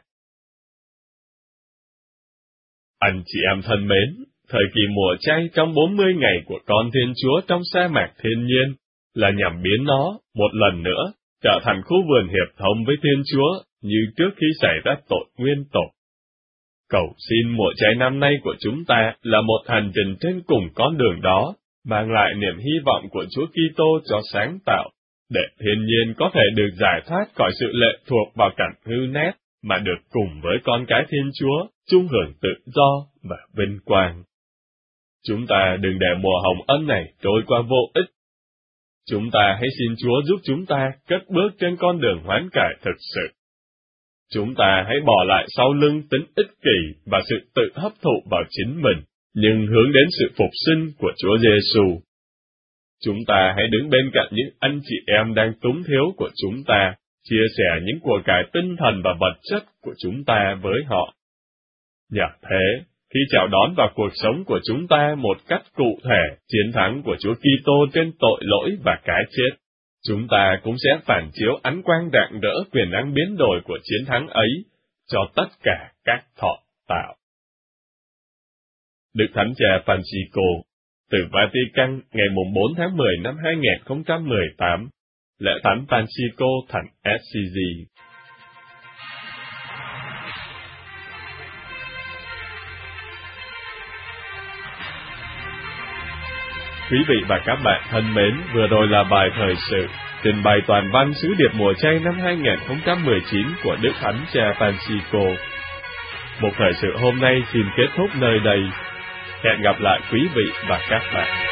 Speaker 4: Anh chị em thân mến, thời kỳ mùa chay trong bốn mươi ngày của con Thiên Chúa trong sa mạc thiên nhiên là nhằm biến nó, một lần nữa, trở thành khu vườn hiệp thông với Thiên Chúa như trước khi xảy ra tội nguyên tội. Cầu xin mùa chay năm nay của chúng ta là một hành trình trên cùng con đường đó, mang lại niềm hy vọng của Chúa Kitô cho sáng tạo, để thiên nhiên có thể được giải thoát khỏi sự lệ thuộc vào cảnh hư nét, mà được cùng với con cái Thiên Chúa, chung hưởng tự do và vinh quang. Chúng ta đừng để mùa hồng ân này trôi qua vô ích. Chúng ta hãy xin Chúa giúp chúng ta cất bước trên con đường hoán cải thực sự. Chúng ta hãy bỏ lại sau lưng tính ích kỷ và sự tự hấp thụ vào chính mình, nhưng hướng đến sự phục sinh của Chúa Giêsu. Chúng ta hãy đứng bên cạnh những anh chị em đang túng thiếu của chúng ta, chia sẻ những của cải tinh thần và vật chất của chúng ta với họ. Nhờ thế, khi chào đón vào cuộc sống của chúng ta một cách cụ thể chiến thắng của Chúa Kitô trên tội lỗi và cái chết, chúng ta cũng sẽ phản chiếu ánh quang rạng rỡ quyền năng biến đổi của chiến thắng ấy cho tất cả các thọ tạo. Đức Thánh Cha Francisco, từ Vatican ngày bốn tháng mười năm hai nghìn không trăm mười tám, lễ Thánh Francisco thành ét xê giê. Quý vị và các bạn thân mến, vừa rồi là bài thời sự trình bày toàn văn sứ điệp mùa chay năm hai nghìn không trăm mười chín của Đức Thánh Cha Francisco. Một thời sự hôm nay xin kết thúc nơi đây. Hẹn gặp lại quý vị và các bạn.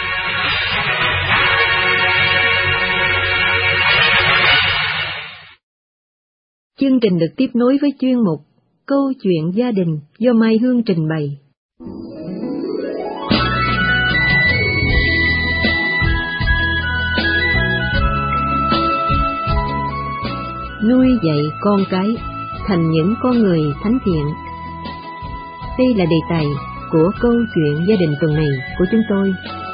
Speaker 5: Chương trình được tiếp nối với chuyên mục Câu chuyện gia đình do Mai Hương trình bày. Nuôi dạy con cái thành những con người thánh thiện. Đây là đề tài của câu chuyện gia đình tuần này của chúng tôi.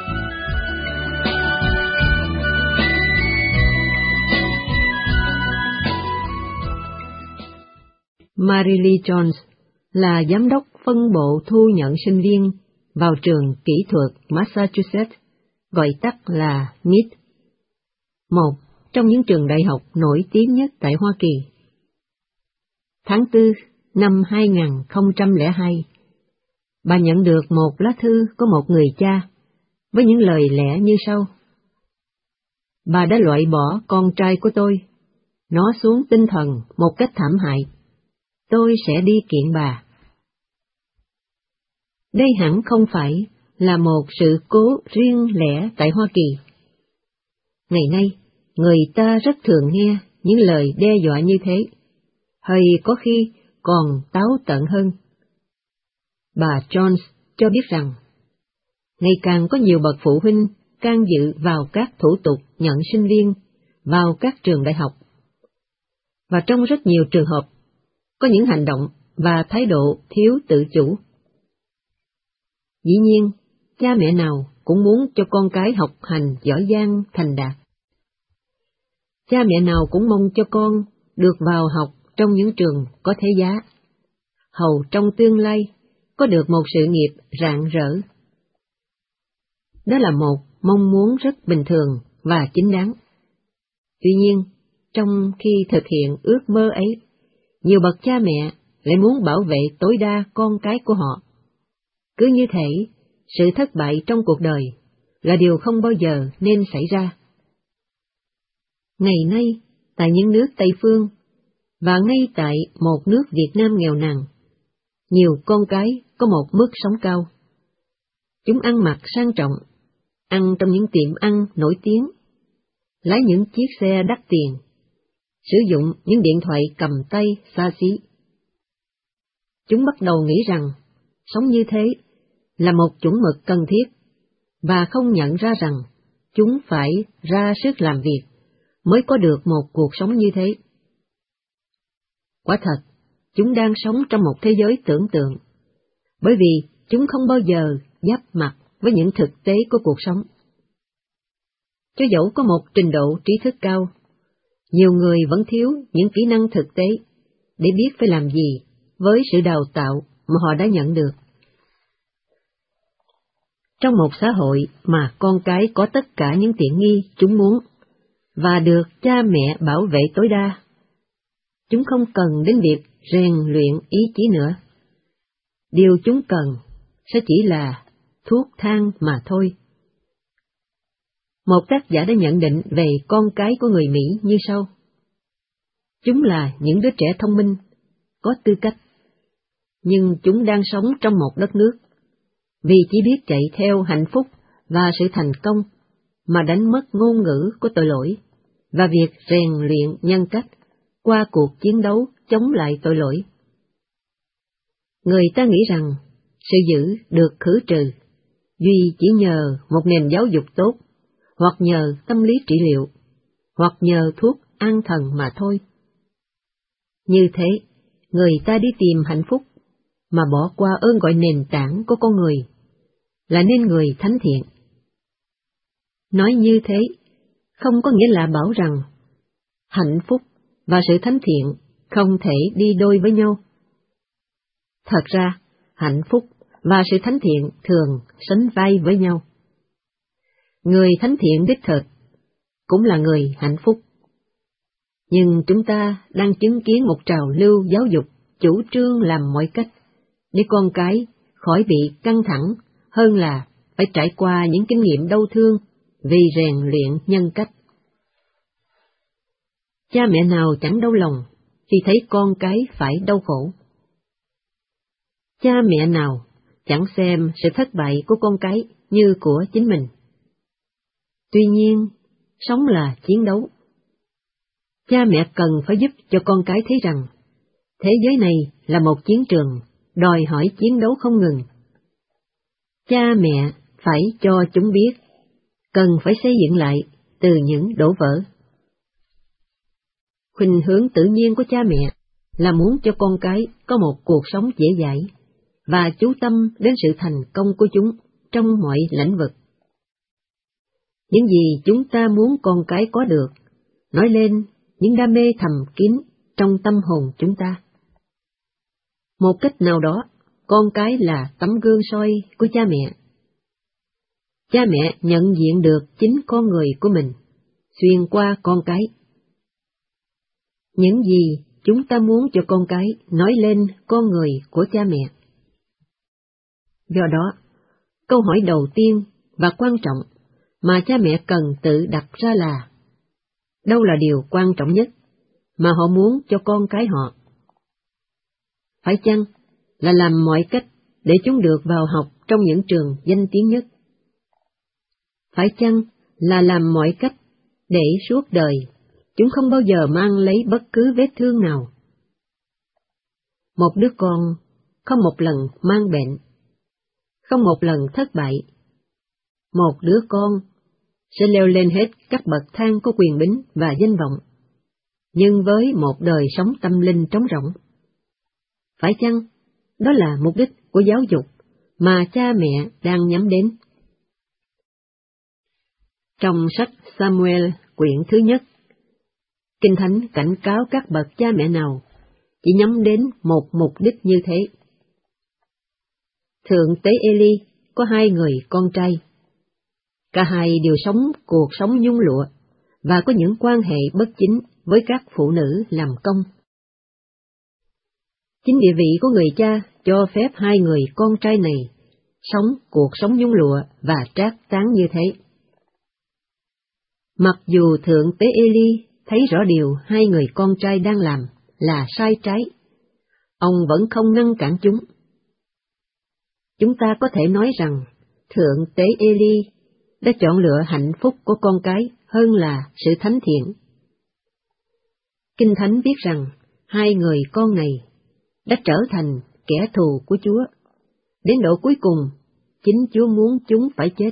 Speaker 5: Mary Lee Jones là giám đốc phân bộ thu nhận sinh viên vào trường kỹ thuật Massachusetts, gọi tắt là em i tê, một trong những trường đại học nổi tiếng nhất tại Hoa Kỳ. Tháng tư năm hai nghìn không trăm lẻ hai, bà nhận được một lá thư của một người cha với những lời lẽ như sau: Bà đã loại bỏ con trai của tôi, nó xuống tinh thần một cách thảm hại. Tôi sẽ đi kiện bà. Đây hẳn không phải là một sự cố riêng lẻ tại Hoa Kỳ. Ngày nay, người ta rất thường nghe những lời đe dọa như thế, hay có khi còn táo tợn hơn. Bà Jones cho biết rằng, ngày càng có nhiều bậc phụ huynh can dự vào các thủ tục nhận sinh viên vào các trường đại học. Và trong rất nhiều trường hợp, có những hành động và thái độ thiếu tự chủ. Dĩ nhiên, cha mẹ nào cũng muốn cho con cái học hành giỏi giang thành đạt. Cha mẹ nào cũng mong cho con được vào học trong những trường có thế giá, hầu trong tương lai có được một sự nghiệp rạng rỡ. Đó là một mong muốn rất bình thường và chính đáng. Tuy nhiên, trong khi thực hiện ước mơ ấy, nhiều bậc cha mẹ lại muốn bảo vệ tối đa con cái của họ. Cứ như thể sự thất bại trong cuộc đời là điều không bao giờ nên xảy ra. Ngày nay, tại những nước Tây Phương, và ngay tại một nước Việt Nam nghèo nàn, nhiều con cái có một mức sống cao. Chúng ăn mặc sang trọng, ăn trong những tiệm ăn nổi tiếng, lái những chiếc xe đắt tiền, sử dụng những điện thoại cầm tay xa xí. Chúng bắt đầu nghĩ rằng sống như thế là một chuẩn mực cần thiết, và không nhận ra rằng chúng phải ra sức làm việc mới có được một cuộc sống như thế. Quả thật, chúng đang sống trong một thế giới tưởng tượng, bởi vì chúng không bao giờ giáp mặt với những thực tế của cuộc sống. Cho dẫu có một trình độ trí thức cao, nhiều người vẫn thiếu những kỹ năng thực tế để biết phải làm gì với sự đào tạo mà họ đã nhận được. Trong một xã hội mà con cái có tất cả những tiện nghi chúng muốn, và được cha mẹ bảo vệ tối đa, chúng không cần đến việc rèn luyện ý chí nữa. Điều chúng cần sẽ chỉ là thuốc thang mà thôi, Một tác giả đã nhận định về con cái của người Mỹ như sau. Chúng là những đứa trẻ thông minh, có tư cách, nhưng chúng đang sống trong một đất nước, vì chỉ biết chạy theo hạnh phúc và sự thành công mà đánh mất ngôn ngữ của tội lỗi và việc rèn luyện nhân cách qua cuộc chiến đấu chống lại tội lỗi. Người ta nghĩ rằng sự dữ được khử trừ duy chỉ nhờ một nền giáo dục tốt, hoặc nhờ tâm lý trị liệu, hoặc nhờ thuốc an thần mà thôi. Như thế, người ta đi tìm hạnh phúc mà bỏ qua ơn gọi nền tảng của con người, là nên người thánh thiện. Nói như thế, không có nghĩa là bảo rằng hạnh phúc và sự thánh thiện không thể đi đôi với nhau. Thật ra, hạnh phúc và sự thánh thiện thường sánh vai với nhau. Người thánh thiện đích thực cũng là người hạnh phúc. Nhưng chúng ta đang chứng kiến một trào lưu giáo dục chủ trương làm mọi cách để con cái khỏi bị căng thẳng hơn là phải trải qua những kinh nghiệm đau thương vì rèn luyện nhân cách. Cha mẹ nào chẳng đau lòng khi thấy con cái phải đau khổ. Cha mẹ nào chẳng xem sự thất bại của con cái như của chính mình. Tuy nhiên, sống là chiến đấu. Cha mẹ cần phải giúp cho con cái thấy rằng thế giới này là một chiến trường, đòi hỏi chiến đấu không ngừng. Cha mẹ phải cho chúng biết, cần phải xây dựng lại từ những đổ vỡ. Khuynh hướng tự nhiên của cha mẹ là muốn cho con cái có một cuộc sống dễ dãi, và chú tâm đến sự thành công của chúng trong mọi lĩnh vực. Những gì chúng ta muốn con cái có được, nói lên những đam mê thầm kín trong tâm hồn chúng ta. Một cách nào đó, con cái là tấm gương soi của cha mẹ. Cha mẹ nhận diện được chính con người của mình, xuyên qua con cái. Những gì chúng ta muốn cho con cái nói lên con người của cha mẹ. Do đó, câu hỏi đầu tiên và quan trọng mà cha mẹ cần tự đặt ra là: đâu là điều quan trọng nhất mà họ muốn cho con cái họ? Phải chăng là làm mọi cách để chúng được vào học trong những trường danh tiếng nhất? Phải chăng là làm mọi cách để suốt đời chúng không bao giờ mang lấy bất cứ vết thương nào? Một đứa con không một lần mang bệnh, không một lần thất bại. Một đứa con sẽ leo lên hết các bậc thang của quyền bính và danh vọng, nhưng với một đời sống tâm linh trống rỗng. Phải chăng đó là mục đích của giáo dục mà cha mẹ đang nhắm đến? Trong sách Samuel quyển thứ nhất, Kinh Thánh cảnh cáo các bậc cha mẹ nào chỉ nhắm đến một mục đích như thế. Thượng tế Eli có hai người con trai. Cả hai đều sống cuộc sống nhung lụa và có những quan hệ bất chính với các phụ nữ làm công. Chính địa vị của người cha cho phép hai người con trai này sống cuộc sống nhung lụa và trác táng như thế. Mặc dù Thượng tế Eli thấy rõ điều hai người con trai đang làm là sai trái, ông vẫn không ngăn cản chúng. Chúng ta có thể nói rằng Thượng tế Eli đã chọn lựa hạnh phúc của con cái hơn là sự thánh thiện. Kinh Thánh viết rằng hai người con này đã trở thành kẻ thù của Chúa, đến độ cuối cùng chính Chúa muốn chúng phải chết.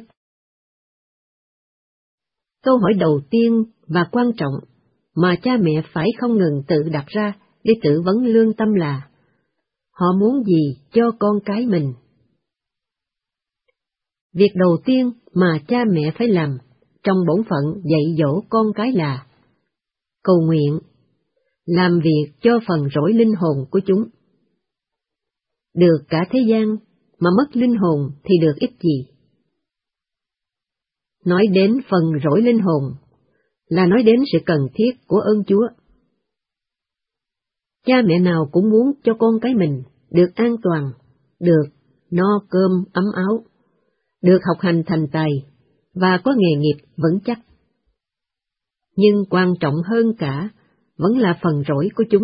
Speaker 5: Câu hỏi đầu tiên và quan trọng mà cha mẹ phải không ngừng tự đặt ra để tự vấn lương tâm là: họ muốn gì cho con cái mình? Việc đầu tiên mà cha mẹ phải làm trong bổn phận dạy dỗ con cái là cầu nguyện, làm việc cho phần rỗi linh hồn của chúng. Được cả thế gian mà mất linh hồn thì được ích gì? Nói đến phần rỗi linh hồn là nói đến sự cần thiết của ơn Chúa. Cha mẹ nào cũng muốn cho con cái mình được an toàn, được no cơm ấm áo, được học hành thành tài, và có nghề nghiệp vững chắc. Nhưng quan trọng hơn cả vẫn là phần rỗi của chúng.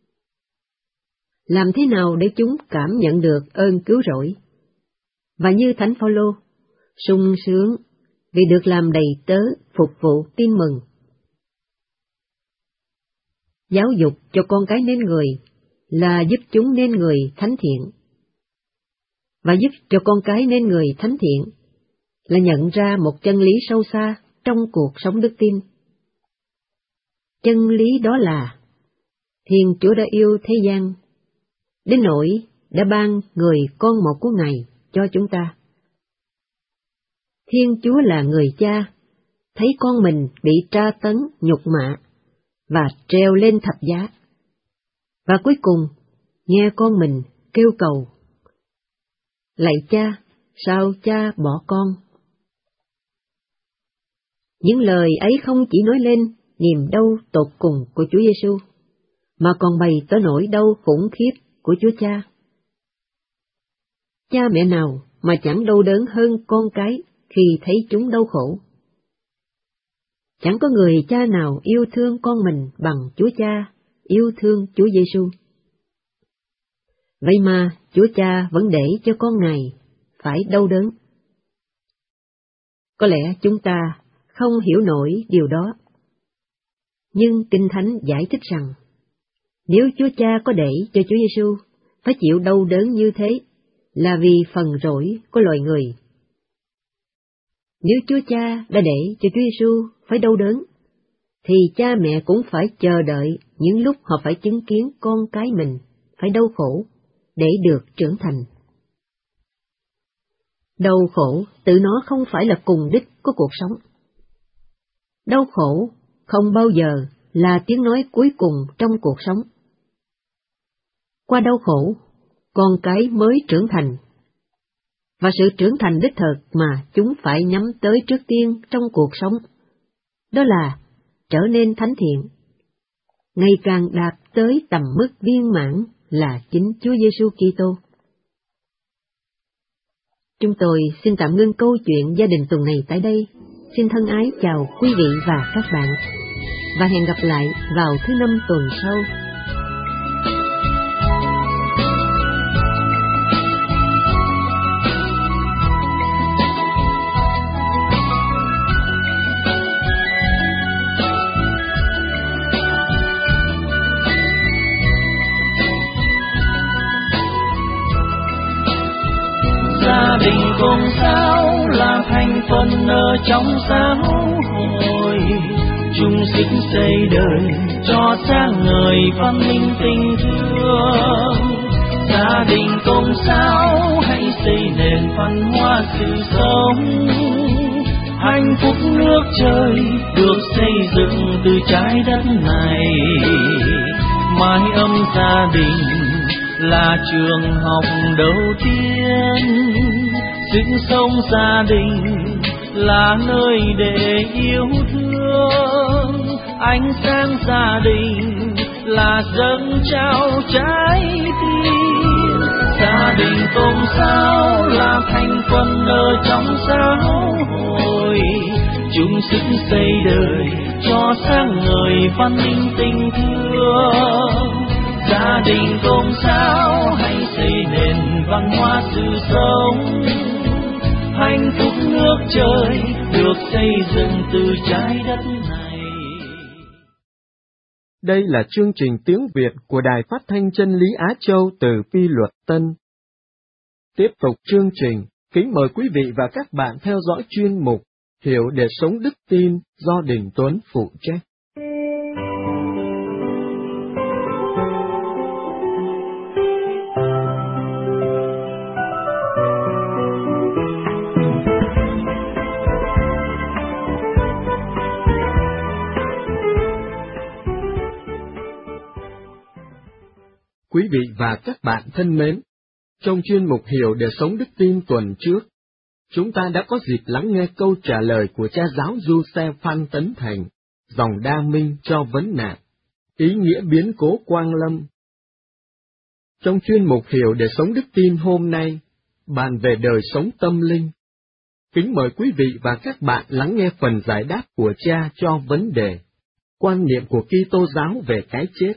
Speaker 5: Làm thế nào để chúng cảm nhận được ơn cứu rỗi? Và như Thánh Phaolô, sung sướng vì được làm đầy tớ phục vụ tin mừng. Giáo dục cho con cái nên người là giúp chúng nên người thánh thiện. Và giúp cho con cái nên người thánh thiện là nhận ra một chân lý sâu xa trong cuộc sống đức tin. Chân lý đó là Thiên Chúa đã yêu thế gian, đến nỗi đã ban người con một của Ngài cho chúng ta. Thiên Chúa là người cha, thấy con mình bị tra tấn, nhục mạ, và treo lên thập giá. Và cuối cùng, nghe con mình kêu cầu: Lạy cha, sao cha bỏ con? Những lời ấy không chỉ nói lên niềm đau tột cùng của Chúa Giêsu, mà còn bày tỏ nỗi đau khủng khiếp của Chúa Cha. Cha mẹ nào mà chẳng đau đớn hơn con cái khi thấy chúng đau khổ? Chẳng có người cha nào yêu thương con mình bằng Chúa Cha yêu thương Chúa Giêsu. Vậy mà Chúa Cha vẫn để cho con Ngài phải đau đớn. Có lẽ chúng ta không hiểu nổi điều đó. Nhưng Kinh Thánh giải thích rằng, nếu Chúa Cha có để cho Chúa Giêsu phải chịu đau đớn như thế, là vì phần rỗi của loài người. Nếu Chúa Cha đã để cho Chúa Giêsu phải đau đớn, thì cha mẹ cũng phải chờ đợi những lúc họ phải chứng kiến con cái mình phải đau khổ để được trưởng thành. Đau khổ tự nó không phải là cùng đích của cuộc sống. Đau khổ không bao giờ là tiếng nói cuối cùng trong cuộc sống. Qua đau khổ, con cái mới trưởng thành. Và sự trưởng thành đích thực mà chúng phải nhắm tới trước tiên trong cuộc sống, đó là trở nên thánh thiện, ngày càng đạt tới tầm mức viên mãn là chính Chúa Giêsu Kitô. Chúng tôi xin tạm ngưng câu chuyện gia đình tuần này tại đây. Xin thân ái chào quý vị và các bạn, và hẹn gặp lại vào thứ năm tuần sau.
Speaker 2: Gia đình cùng sao là thành phần ở trong xã hội, chung sức xây đời cho sáng ngời văn minh tình thương. Gia đình cùng sao hãy xây nền văn hóa sự sống, hạnh phúc nước trời được xây dựng từ trái đất này. Mái ấm gia đình là trường học đầu tiên, sức sống gia đình là nơi để yêu thương, ánh sáng gia đình là dâng trao trái tim. Gia đình cùng sao là thành phần ở trong xã hội, chung sức xây đời cho sáng ngời văn minh tình thương. Gia đình cùng sao hãy xây nền văn hóa sự sống, hạnh phúc nước trời được xây dựng từ trái đất này.
Speaker 1: Đây là chương trình tiếng Việt của Đài Phát thanh Chân lý Á Châu từ Pi Luật Tân. Tiếp tục chương trình, kính mời quý vị và các bạn theo dõi chuyên mục Hiểu để sống đức tin do Đình Tuấn phụ trách. Quý vị và các bạn thân mến, trong chuyên mục Hiểu để sống đức tin tuần trước, chúng ta đã có dịp lắng nghe câu trả lời của cha giáo du xe Phan Tấn Thành, dòng Đa Minh cho vấn nạn, ý nghĩa biến cố Quang Lâm. Trong chuyên mục Hiểu để sống đức tin hôm nay, bàn về đời sống tâm linh, Kính mời quý vị và các bạn lắng nghe phần giải đáp của cha cho vấn đề quan niệm của Kitô giáo về cái chết.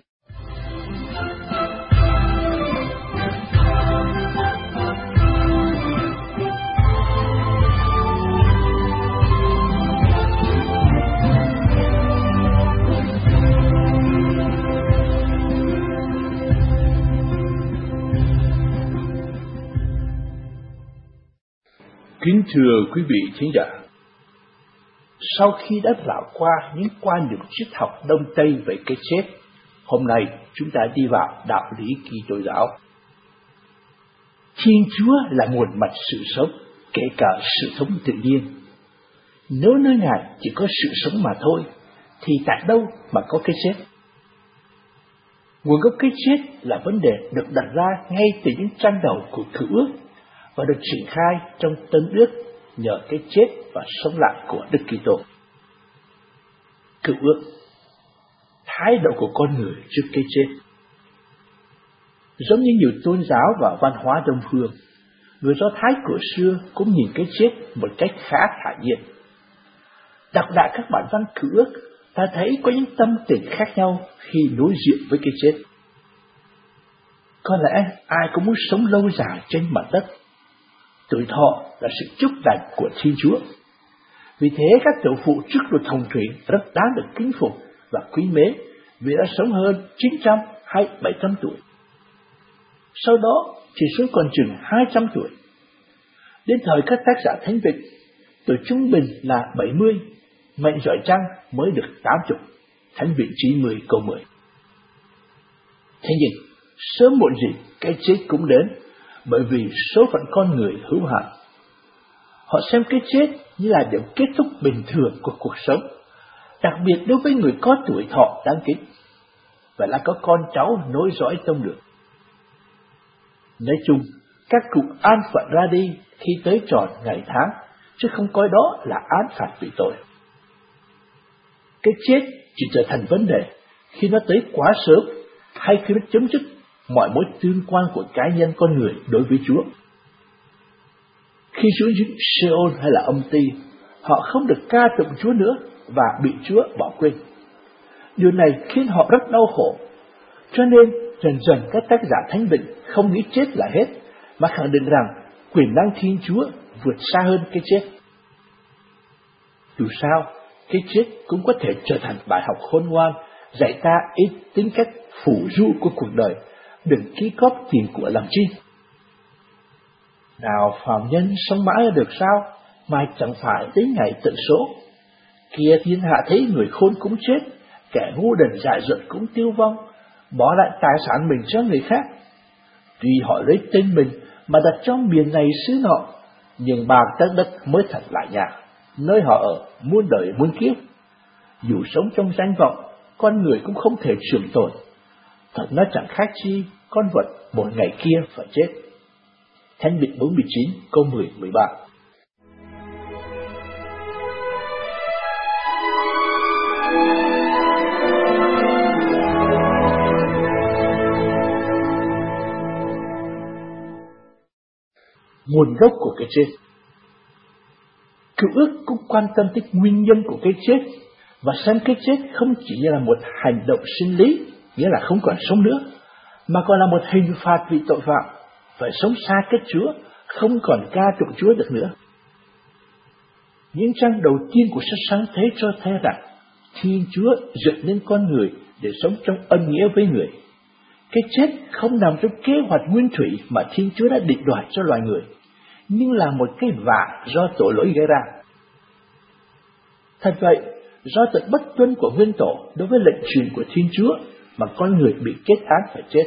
Speaker 6: Kính thưa quý vị thính giả, sau khi đã dạo qua những quan điểm triết học Đông Tây về cái chết, hôm nay chúng ta đi vào đạo lý Kitô giáo. Thiên Chúa là nguồn mạch sự sống, kể cả sự sống tự nhiên. Nếu nơi Ngài chỉ có sự sống mà thôi, thì tại đâu mà có cái chết? Nguồn gốc cái chết là vấn đề được đặt ra ngay từ những trang đầu của Cựu Ước, và được triển khai trong Tân Ước nhờ cái chết và sống lại của Đức Kitô. Cựu Ước, thái độ của con người trước cái chết. Giống như nhiều tôn giáo và văn hóa Đông phương, người Do Thái cổ xưa cũng nhìn cái chết một cách khá thản nhiên. Đọc lại các bản văn Cựu Ước, ta thấy có những tâm tình khác nhau khi đối diện với cái chết. Có lẽ ai cũng muốn sống lâu dài trên mặt đất. Tuổi thọ là sự chúc lành của Thiên Chúa. Vì thế các tổ phụ trước luật hồng thủy rất đáng được kính phục và quý mến vì đã sống hơn chín trăm hay bảy trăm tuổi. Sau đó thì xuống còn chừng hai trăm tuổi. Đến thời các tác giả thánh vịnh, tuổi trung bình là bảy mươi, mệnh giỏi chăng mới được tám mươi. Thánh vịnh chín mươi câu mười. Thế nhưng sớm muộn gì cái chết cũng đến, bởi vì số phận con người hữu hạn. Họ xem cái chết như là điểm kết thúc bình thường của cuộc sống, đặc biệt đối với người có tuổi thọ đáng kính, và là có con cháu nối dõi tông đường. Nói chung, các cụ an phận ra đi khi tới tròn ngày tháng, chứ không coi đó là án phạt vì tội. Cái chết chỉ trở thành vấn đề khi nó tới quá sớm, hay khi nó chấm dứt mọi mối tương quan của cá nhân con người đối với Chúa. Khi xuống dưới Sheol hay là âm ti, họ không được ca tụng Chúa nữa và bị Chúa bỏ quên. Điều này khiến họ rất đau khổ. Cho nên dần dần các tác giả thánh vịnh không nghĩ chết là hết, mà khẳng định rằng quyền năng Thiên Chúa vượt xa hơn cái chết. Dù sao, cái chết cũng có thể trở thành bài học khôn ngoan, dạy ta ít tính cách phủ du của cuộc đời, đừng ký cóp tiền của làm chi. Nào phàm nhân sống mãi được sao, mà chẳng phải đến ngày tận số. Kia thiên hạ thấy người khôn cũng chết, kẻ ngu đần dại dột cũng tiêu vong, bỏ lại tài sản mình cho người khác. Tuy họ lấy tên mình mà đặt trong miền này xứ nọ, nhưng bàn đất đất mới thật lại nhà, nơi họ ở muôn đời muôn kiếp. Dù sống trong danh vọng, con người cũng không thể trường tồn. Thật nó chẳng khác chi con vật một ngày kia phải chết. Thánh vịnh bốn mươi chín câu mười mười ba. Nguồn gốc của cái chết. Cựu Ước cũng quan tâm tới nguyên nhân của cái chết và xem cái chết không chỉ như là một hành động sinh lý, nghĩa là không còn sống nữa, mà còn là một hình phạt vì tội phạm, phải sống xa cách Chúa, không còn ca tụng Chúa được nữa. Những trang đầu tiên của sách Sáng Thế cho thấy rằng Thiên Chúa dựng nên con người để sống trong ân nghĩa với người. Cái chết không nằm trong kế hoạch nguyên thủy mà Thiên Chúa đã định đoạt cho loài người, nhưng là một cái vạ do tội lỗi gây ra. Thật vậy, do tội bất tuân của nguyên tổ đối với lệnh truyền của Thiên Chúa mà con người bị kết án phải chết.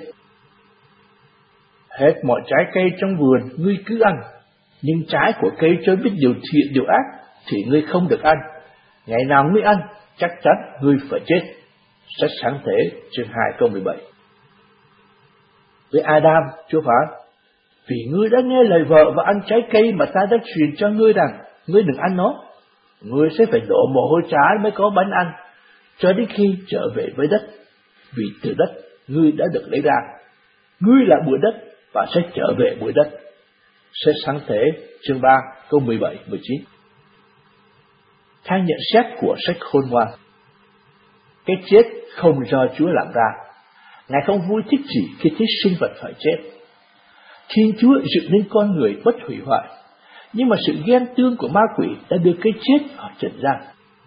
Speaker 6: Hết mọi trái cây trong vườn ngươi cứ ăn, nhưng trái của cây cho biết điều thiện điều ác thì ngươi không được ăn. Ngày nào ngươi ăn, chắc chắn ngươi phải chết. Sách Sáng Thế chương hai câu mười bảy. Với Adam, Chúa phán: vì ngươi đã nghe lời vợ và ăn trái cây mà ta đã truyền cho ngươi rằng ngươi đừng ăn nó, ngươi sẽ phải đổ mồ hôi trái mới có bánh ăn, cho đến khi trở về với đất, vì từ đất ngươi đã được lấy ra. Ngươi là bụi đất và sẽ trở về bụi đất. Sách Sáng Thế chương ba câu mười bảy, mười chín. Theo nhận xét của sách Khôn Ngoan, cái chết không do Chúa làm ra. Ngài không vui thích chỉ khi thấy sinh vật phải chết. Thiên Chúa dựng nên con người bất hủy hoại, nhưng mà sự ghen tương của ma quỷ đã đưa cái chết vào trần gian.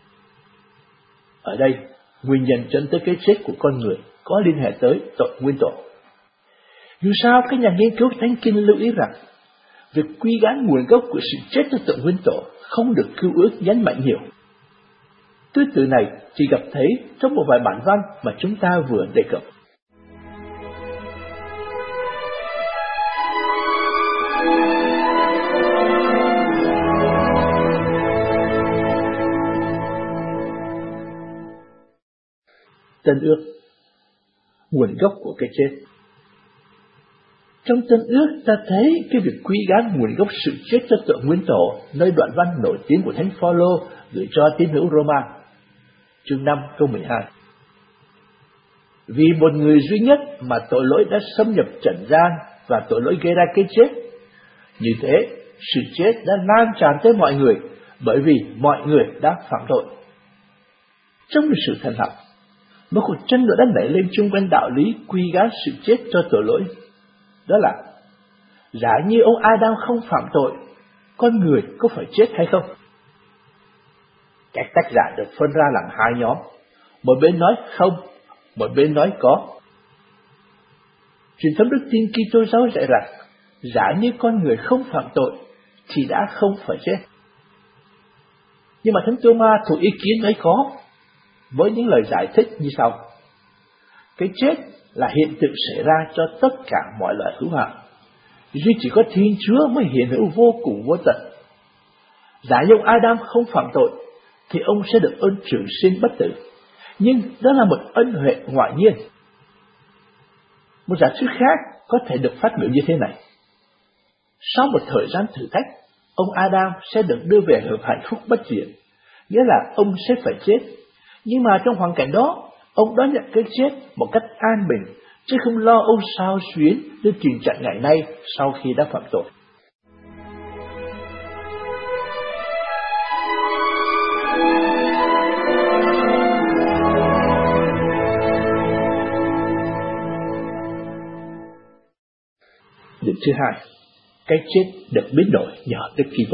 Speaker 6: Ở đây, nguyên nhân dẫn tới cái chết của con người có liên hệ tới tội nguyên tổ. Dù sao, các nhà nghiên cứu Thánh Kinh lưu ý rằng, việc quy gán nguồn gốc của sự chết cho tội nguyên tổ không được Cựu Ước nhấn mạnh nhiều. Tư tưởng này chỉ gặp thấy trong một vài bản văn mà chúng ta vừa đề cập. Tân Ước, nguồn gốc của cái chết. Trong Tân Ước ta thấy cái việc quy gán nguồn gốc sự chết cho tội nguyên tổ nơi đoạn văn nổi tiếng của Thánh Phaolô gửi cho tín hữu Roma, chương năm câu mười hai. Vì một người duy nhất mà tội lỗi đã xâm nhập trần gian và tội lỗi gây ra cái chết. Như thế, sự chết đã lan tràn tới mọi người bởi vì mọi người đã phạm tội. Trong lịch sử thần học, một cuộc tranh luận đã nảy lên chung quanh đạo lý quy gán sự chết cho tội lỗi. Đó là, giả như ông Adam không phạm tội, con người có phải chết hay không? Các tác giả được phân ra làm hai nhóm. Một bên nói không, một bên nói có. Truyền thống đức tin Kitô giáo dạy rằng, giả như con người không phạm tội, thì đã không phải chết. Nhưng mà Thánh Tô-ma thuộc ý kiến ấy có, với những lời giải thích như sau. Cái chết là hiện tượng xảy ra cho tất cả mọi loài hữu hạn. Duy chỉ có Thiên Chúa mới hiện hữu vô cùng vô tận. Giả như ông Adam không phạm tội, thì ông sẽ được ơn trường sinh bất tử. Nhưng đó là một ân huệ ngoại nhiên. Một giả thuyết khác có thể được phát biểu như thế này. Sau một thời gian thử thách, ông Adam sẽ được đưa về hưởng hạnh phúc bất diệt, nghĩa là ông sẽ phải chết. Nhưng mà trong hoàn cảnh đó, ông đón nhận cái chết một cách an bình, chứ không lo âu sao xuyến đến tình trạng ngày nay sau khi đã phạm tội. Điểm thứ hai, cái chết được biến đổi nhờ Đức Kitô.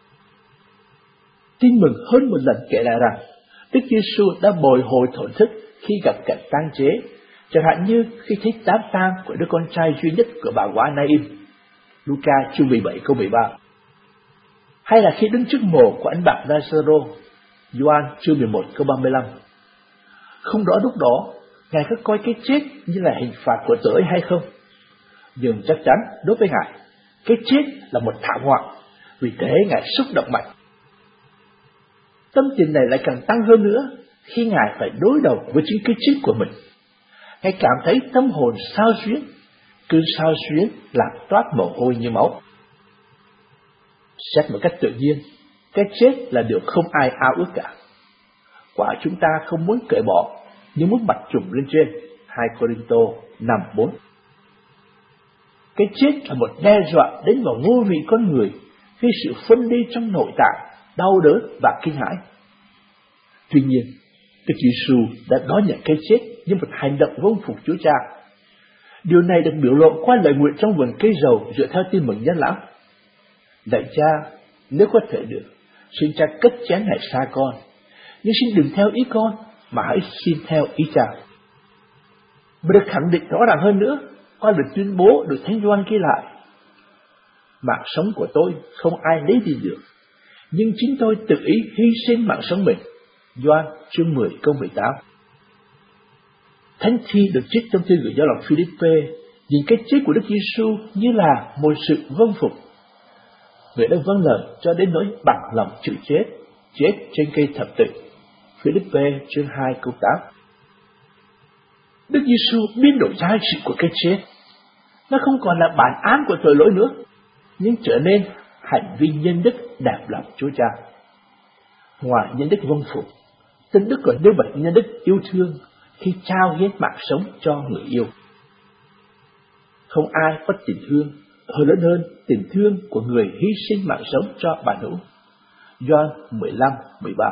Speaker 6: Tin mừng hơn một lần kể lại rằng Đức Giêsu đã bồi hồi thổn thức khi gặp cảnh tang chế, chẳng hạn như khi thấy đám tang của đứa con trai duy nhất của bà quả Naim, Luca chương mười bảy câu mười ba, hay là khi đứng trước mồ của anh bạn Lazaro, Gioan chương mười một câu ba mươi lăm. Không rõ lúc đó Ngài có coi cái chết như là hình phạt của tội hay không, nhưng chắc chắn đối với Ngài, cái chết là một thảm họa, vì thế Ngài xúc động mạnh. Tâm tình này lại càng tăng hơn nữa khi Ngài phải đối đầu với chính cái chết của mình. Ngài cảm thấy tâm hồn xao xuyến, cơn xao xuyến làm toát mồ hôi như máu. Xét một cách tự nhiên, cái chết là điều không ai ao ước cả. Quả chúng ta không muốn cởi bỏ, nhưng muốn bật trùm lên trên. hai Cô-rinh-tô năm bốn. Cái chết là một đe dọa đến vào ngôi vị con người khi sự phân ly trong nội tạng, đau đớn và kinh hãi. Tuy nhiên, Đức Giêsu đã đón nhận cái chết như một hành động vâng phục Chúa Cha. Điều này được biểu lộ qua lời nguyện trong vườn cây dầu dựa theo Tin mừng Nhân Lão. Lạy Cha, nếu có thể được, xin Cha cất chén này xa con, nhưng xin đừng theo ý con, mà hãy xin theo ý Cha. Và được khẳng định rõ ràng hơn nữa qua lời tuyên bố được Thánh Gioan ghi lại. Mạng sống của tôi không ai lấy đi được, nhưng chính tôi tự ý hy sinh mạng sống mình. Gioan chương mười câu mười tám. Thánh thi được trích trong thư gửi giáo lòng Philippe nhìn cái chết của Đức Giêsu như là một sự vâng phục. Người đã vâng lời cho đến nỗi bằng lòng chịu chết, chết trên cây thập tự. Philippe chương hai câu tám. Đức Giêsu biến đổi giá trị của cái chết. Nó không còn là bản án của tội lỗi nữa, nhưng trở nên hành vi nhân đức đẹp lòng Chúa Cha. Ngoài nhân đức vâng phục, Tân Đức còn nêu bật nhân đức yêu thương khi trao hiến mạng sống cho người yêu. Không ai có tình thương hơn lớn hơn tình thương của người hy sinh mạng sống cho bạn hữu. Gioan mười lăm mười ba.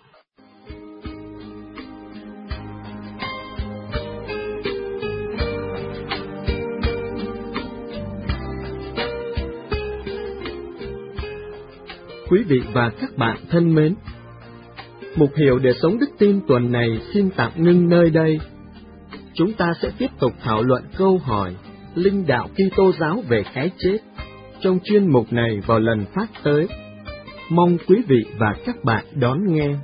Speaker 1: Quý vị và các bạn thân mến, Mục Hiểu để sống đức tin tuần này xin tạm ngưng nơi đây. Chúng ta sẽ tiếp tục thảo luận câu hỏi linh đạo Kitô giáo về cái chết trong chuyên mục này vào lần phát tới. Mong quý vị và các bạn đón nghe.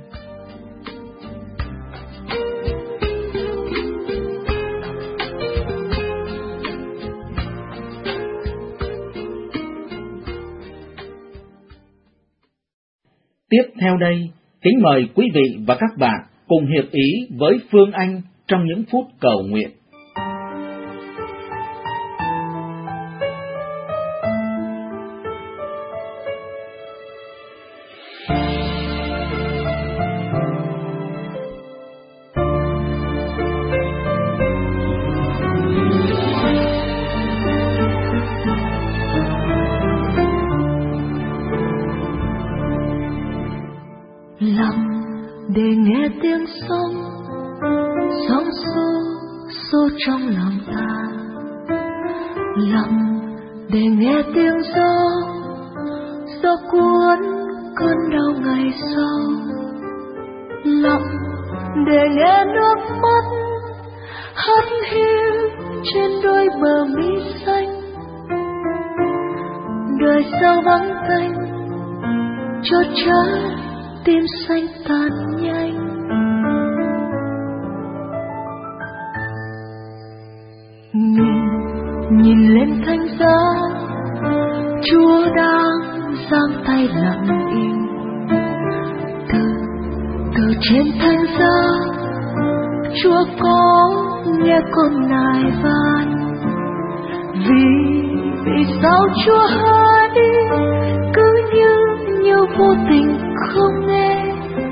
Speaker 3: Tiếp theo đây, kính mời quý vị và các bạn cùng hiệp ý với Phương Anh trong những phút cầu nguyện.
Speaker 7: Lặng để nghe tiếng sông, sóng xô xô trong lòng ta. Lặng để nghe tiếng gió, gió cuốn cơn đau ngày sau. Lặng để nghe nước mắt hắt hiu trên đôi bờ mi xanh. Đời sao vắng tanh cho trái tim xanh tàn nhanh. Nhìn, nhìn lên thánh giá, Chúa đang giang tay lặng im. Từ, từ trên thánh giá, Chúa có nghe con nài van. Vì, vì sao Chúa hãy cứ như, như vô tình không nghe.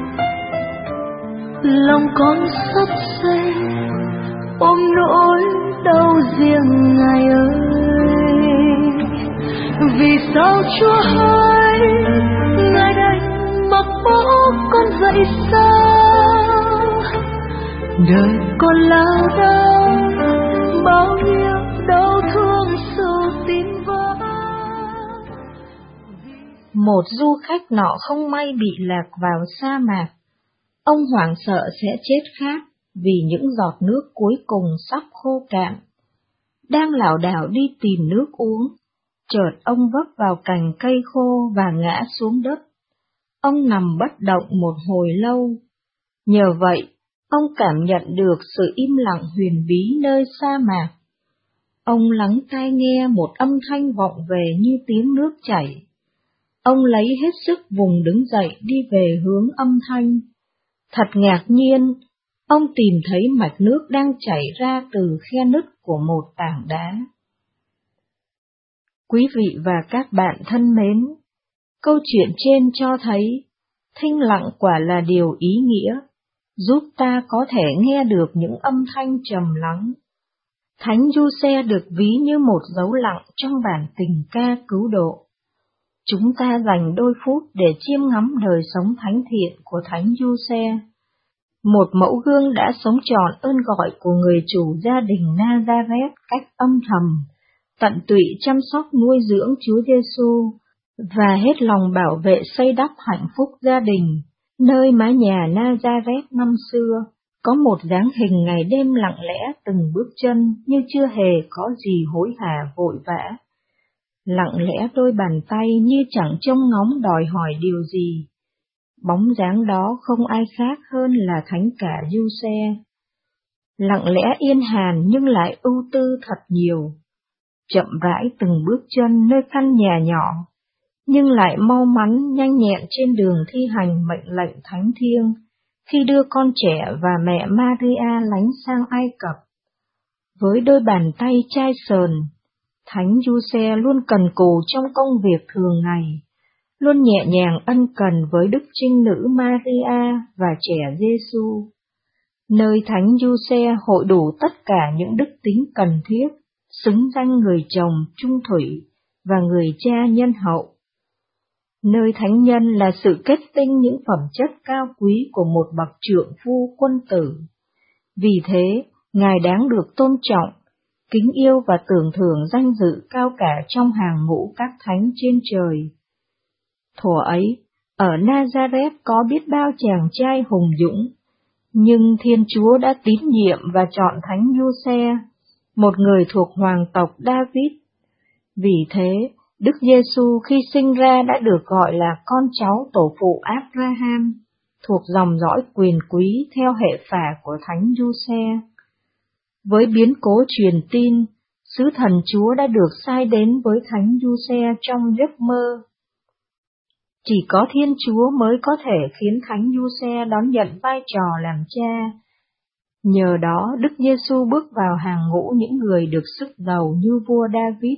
Speaker 7: Lòng con sắp xé ôm nỗi đau riêng Ngài ơi. Vì sao Chúa hãy Ngài đành mặc bỏ con dậy sao? Đời con lao đao bao nhiêu đau thương sự tin vỡ.
Speaker 8: Một du khách nọ không may bị lạc vào sa mạc. Ông hoảng sợ sẽ chết khát vì những giọt nước cuối cùng sắp khô cạn. Đang lảo đảo đi tìm nước uống, chợt ông vấp vào cành cây khô và ngã xuống đất. Ông nằm bất động một hồi lâu. Nhờ vậy, ông cảm nhận được sự im lặng huyền bí nơi sa mạc. Ông lắng tai nghe một âm thanh vọng về như tiếng nước chảy. Ông lấy hết sức vùng đứng dậy đi về hướng âm thanh. Thật ngạc nhiên, ông tìm thấy mạch nước đang chảy ra từ khe nứt của một tảng đá. Quý vị và các bạn thân mến, câu chuyện trên cho thấy thinh lặng quả là điều ý nghĩa, giúp ta có thể nghe được những âm thanh trầm lắng. Thánh Giuse được ví như một dấu lặng trong bản tình ca cứu độ. Chúng ta dành đôi phút để chiêm ngắm đời sống thánh thiện của Thánh Giuse, một mẫu gương đã sống trọn ơn gọi của người chủ gia đình Nazareth cách âm thầm, tận tụy chăm sóc nuôi dưỡng Chúa Giêsu và hết lòng bảo vệ xây đắp hạnh phúc gia đình. Nơi mái nhà Nazareth năm xưa có một dáng hình ngày đêm lặng lẽ từng bước chân như chưa hề có gì hối hả vội vã. Lặng lẽ đôi bàn tay như chẳng trông ngóng đòi hỏi điều gì. Bóng dáng đó không ai khác hơn là thánh cả Giuse. Lặng lẽ yên hàn nhưng lại ưu tư thật nhiều. Chậm rãi từng bước chân nơi căn nhà nhỏ, nhưng lại mau mắn nhanh nhẹn trên đường thi hành mệnh lệnh thánh thiêng khi đưa con trẻ và mẹ Maria lánh sang Ai Cập. Với đôi bàn tay chai sờn, Thánh Giuse luôn cần cù trong công việc thường ngày, luôn nhẹ nhàng ân cần với Đức Trinh Nữ Maria và trẻ Giêsu. Nơi Thánh Giuse hội đủ tất cả những đức tính cần thiết, xứng danh người chồng trung thủy, và người cha nhân hậu. Nơi thánh nhân là sự kết tinh những phẩm chất cao quý của một bậc trượng phu quân tử. Vì thế, Ngài đáng được tôn trọng, kính yêu và tưởng thưởng danh dự cao cả trong hàng ngũ các thánh trên trời. Thuở ấy, ở Nazareth có biết bao chàng trai hùng dũng, nhưng Thiên Chúa đã tín nhiệm và chọn thánh Giuse, một người thuộc hoàng tộc David. Vì thế, Đức Giêsu khi sinh ra đã được gọi là con cháu tổ phụ Abraham, thuộc dòng dõi quyền quý theo hệ phả của thánh Giuse. Với biến cố truyền tin, sứ thần Chúa đã được sai đến với thánh Giuse trong giấc mơ. Chỉ có Thiên Chúa mới có thể khiến thánh Giuse đón nhận vai trò làm cha. Nhờ đó, Đức Giêsu bước vào hàng ngũ những người được sức giàu như vua David.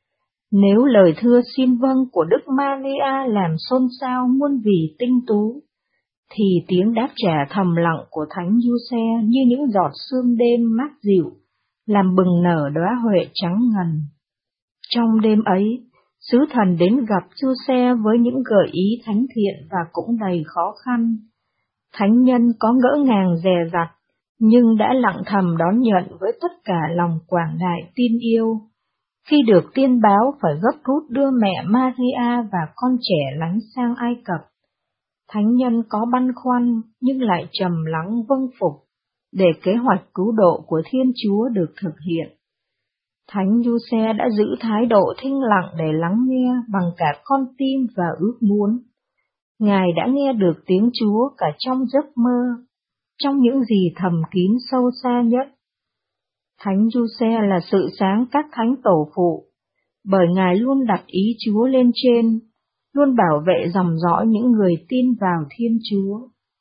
Speaker 8: Nếu lời thưa xin vâng của Đức Maria làm xôn xao muôn vì tinh tú, thì tiếng đáp trả thầm lặng của thánh Giuse như những giọt sương đêm mát dịu, làm bừng nở đóa huệ trắng ngần. Trong đêm ấy, sứ thần đến gặp Giuse với những gợi ý thánh thiện và cũng đầy khó khăn. Thánh nhân có ngỡ ngàng dè dặt, nhưng đã lặng thầm đón nhận với tất cả lòng quảng đại tin yêu. Khi được tiên báo phải gấp rút đưa mẹ Maria và con trẻ lánh sang Ai Cập, thánh nhân có băn khoăn nhưng lại trầm lắng vâng phục, để kế hoạch cứu độ của Thiên Chúa được thực hiện. Thánh Giuse đã giữ thái độ thinh lặng để lắng nghe bằng cả con tim và ước muốn. Ngài đã nghe được tiếng Chúa cả trong giấc mơ, trong những gì thầm kín sâu xa nhất. Thánh Giuse là sự sáng các thánh tổ phụ, bởi Ngài luôn đặt ý Chúa lên trên, luôn bảo vệ dòng dõi những người tin vào Thiên Chúa.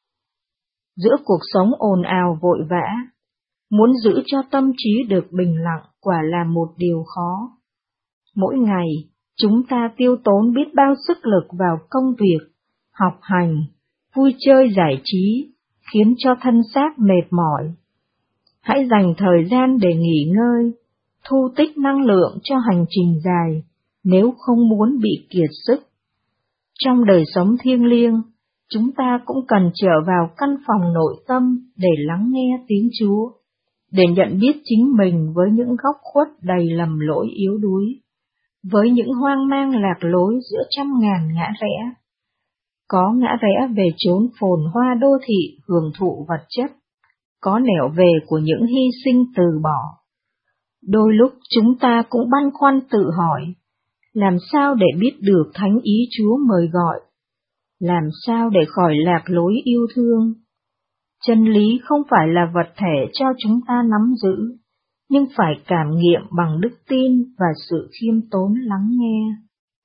Speaker 8: Giữa cuộc sống ồn ào vội vã, muốn giữ cho tâm trí được bình lặng quả là một điều khó. Mỗi ngày, chúng ta tiêu tốn biết bao sức lực vào công việc, học hành, vui chơi giải trí, khiến cho thân xác mệt mỏi. Hãy dành thời gian để nghỉ ngơi, thu tích năng lượng cho hành trình dài, nếu không muốn bị kiệt sức. Trong đời sống thiêng liêng, chúng ta cũng cần trở vào căn phòng nội tâm để lắng nghe tiếng Chúa, để nhận biết chính mình với những góc khuất đầy lầm lỗi yếu đuối, với những hoang mang lạc lối giữa trăm ngàn ngã rẽ. Có ngã rẽ về chốn phồn hoa đô thị hưởng thụ vật chất, có nẻo về của những hy sinh từ bỏ. Đôi lúc chúng ta cũng băn khoăn tự hỏi, làm sao để biết được thánh ý Chúa mời gọi? Làm sao để khỏi lạc lối yêu thương? Chân lý không phải là vật thể cho chúng ta nắm giữ, nhưng phải cảm nghiệm bằng đức tin và sự khiêm tốn lắng nghe.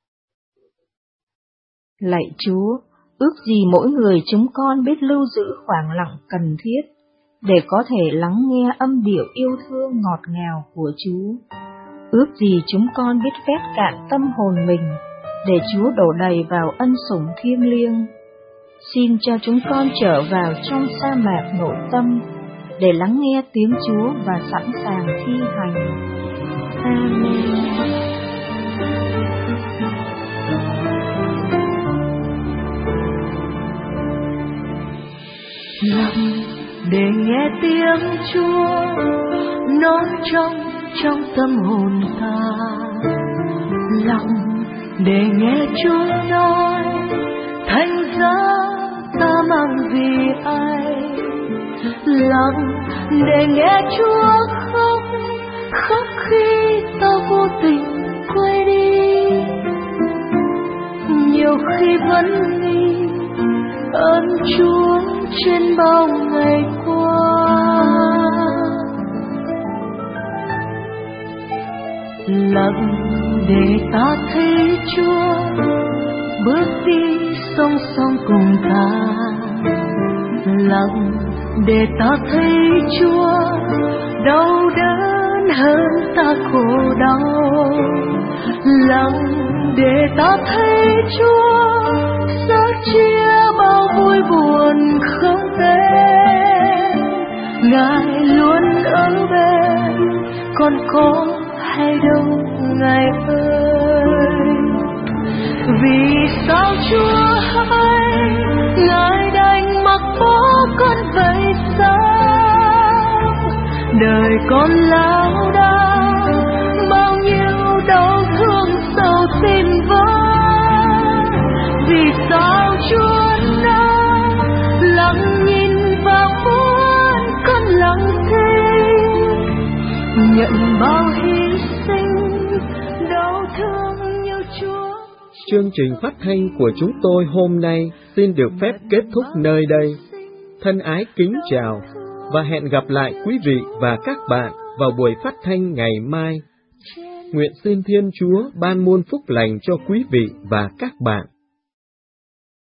Speaker 8: Lạy Chúa, ước gì mỗi người chúng con biết lưu giữ khoảng lặng cần thiết, để có thể lắng nghe âm điệu yêu thương ngọt ngào của Chúa. Ước gì chúng con biết vét cạn tâm hồn mình, để Chúa đổ đầy vào ân sủng thiêng liêng. Xin cho chúng con trở vào trong sa mạc nội tâm, để lắng nghe tiếng Chúa và sẵn sàng thi hành. Amen.
Speaker 7: Lặng để nghe tiếng Chúa nói trong trong tâm hồn ta, lặng để nghe Chúa nói thành giá ta mang vì ai, lặng để nghe Chúa khóc khóc khi ta vô tình quay đi, nhiều khi vẫn nghi ơn Chúa trên bao ngày qua. Lặng để ta thấy Chúa bước đi song song cùng ta, lặng để ta thấy Chúa đau đớn hơn ta khổ đau, lặng để ta thấy Chúa sớt chia bao vui buồn không tên. Ngài luôn ở bên, còn có hay đâu Ngài ơi. Vì sao Chúa hay Ngài đành mặc bỏ con vậy sao? Đời con lao đao bao nhiêu đau thương sầu tim vỡ. Vì sao Chúa đã lặng nhìn và muốn con lặng thinh, nhận bao hy sinh đau thương như Chúa.
Speaker 1: Chương trình phát thanh của chúng tôi hôm nay xin được phép kết thúc nơi đây. Thân ái kính chào và hẹn gặp lại quý vị và các bạn vào buổi phát thanh ngày mai. Nguyện xin Thiên Chúa ban muôn phúc lành cho quý vị và các bạn.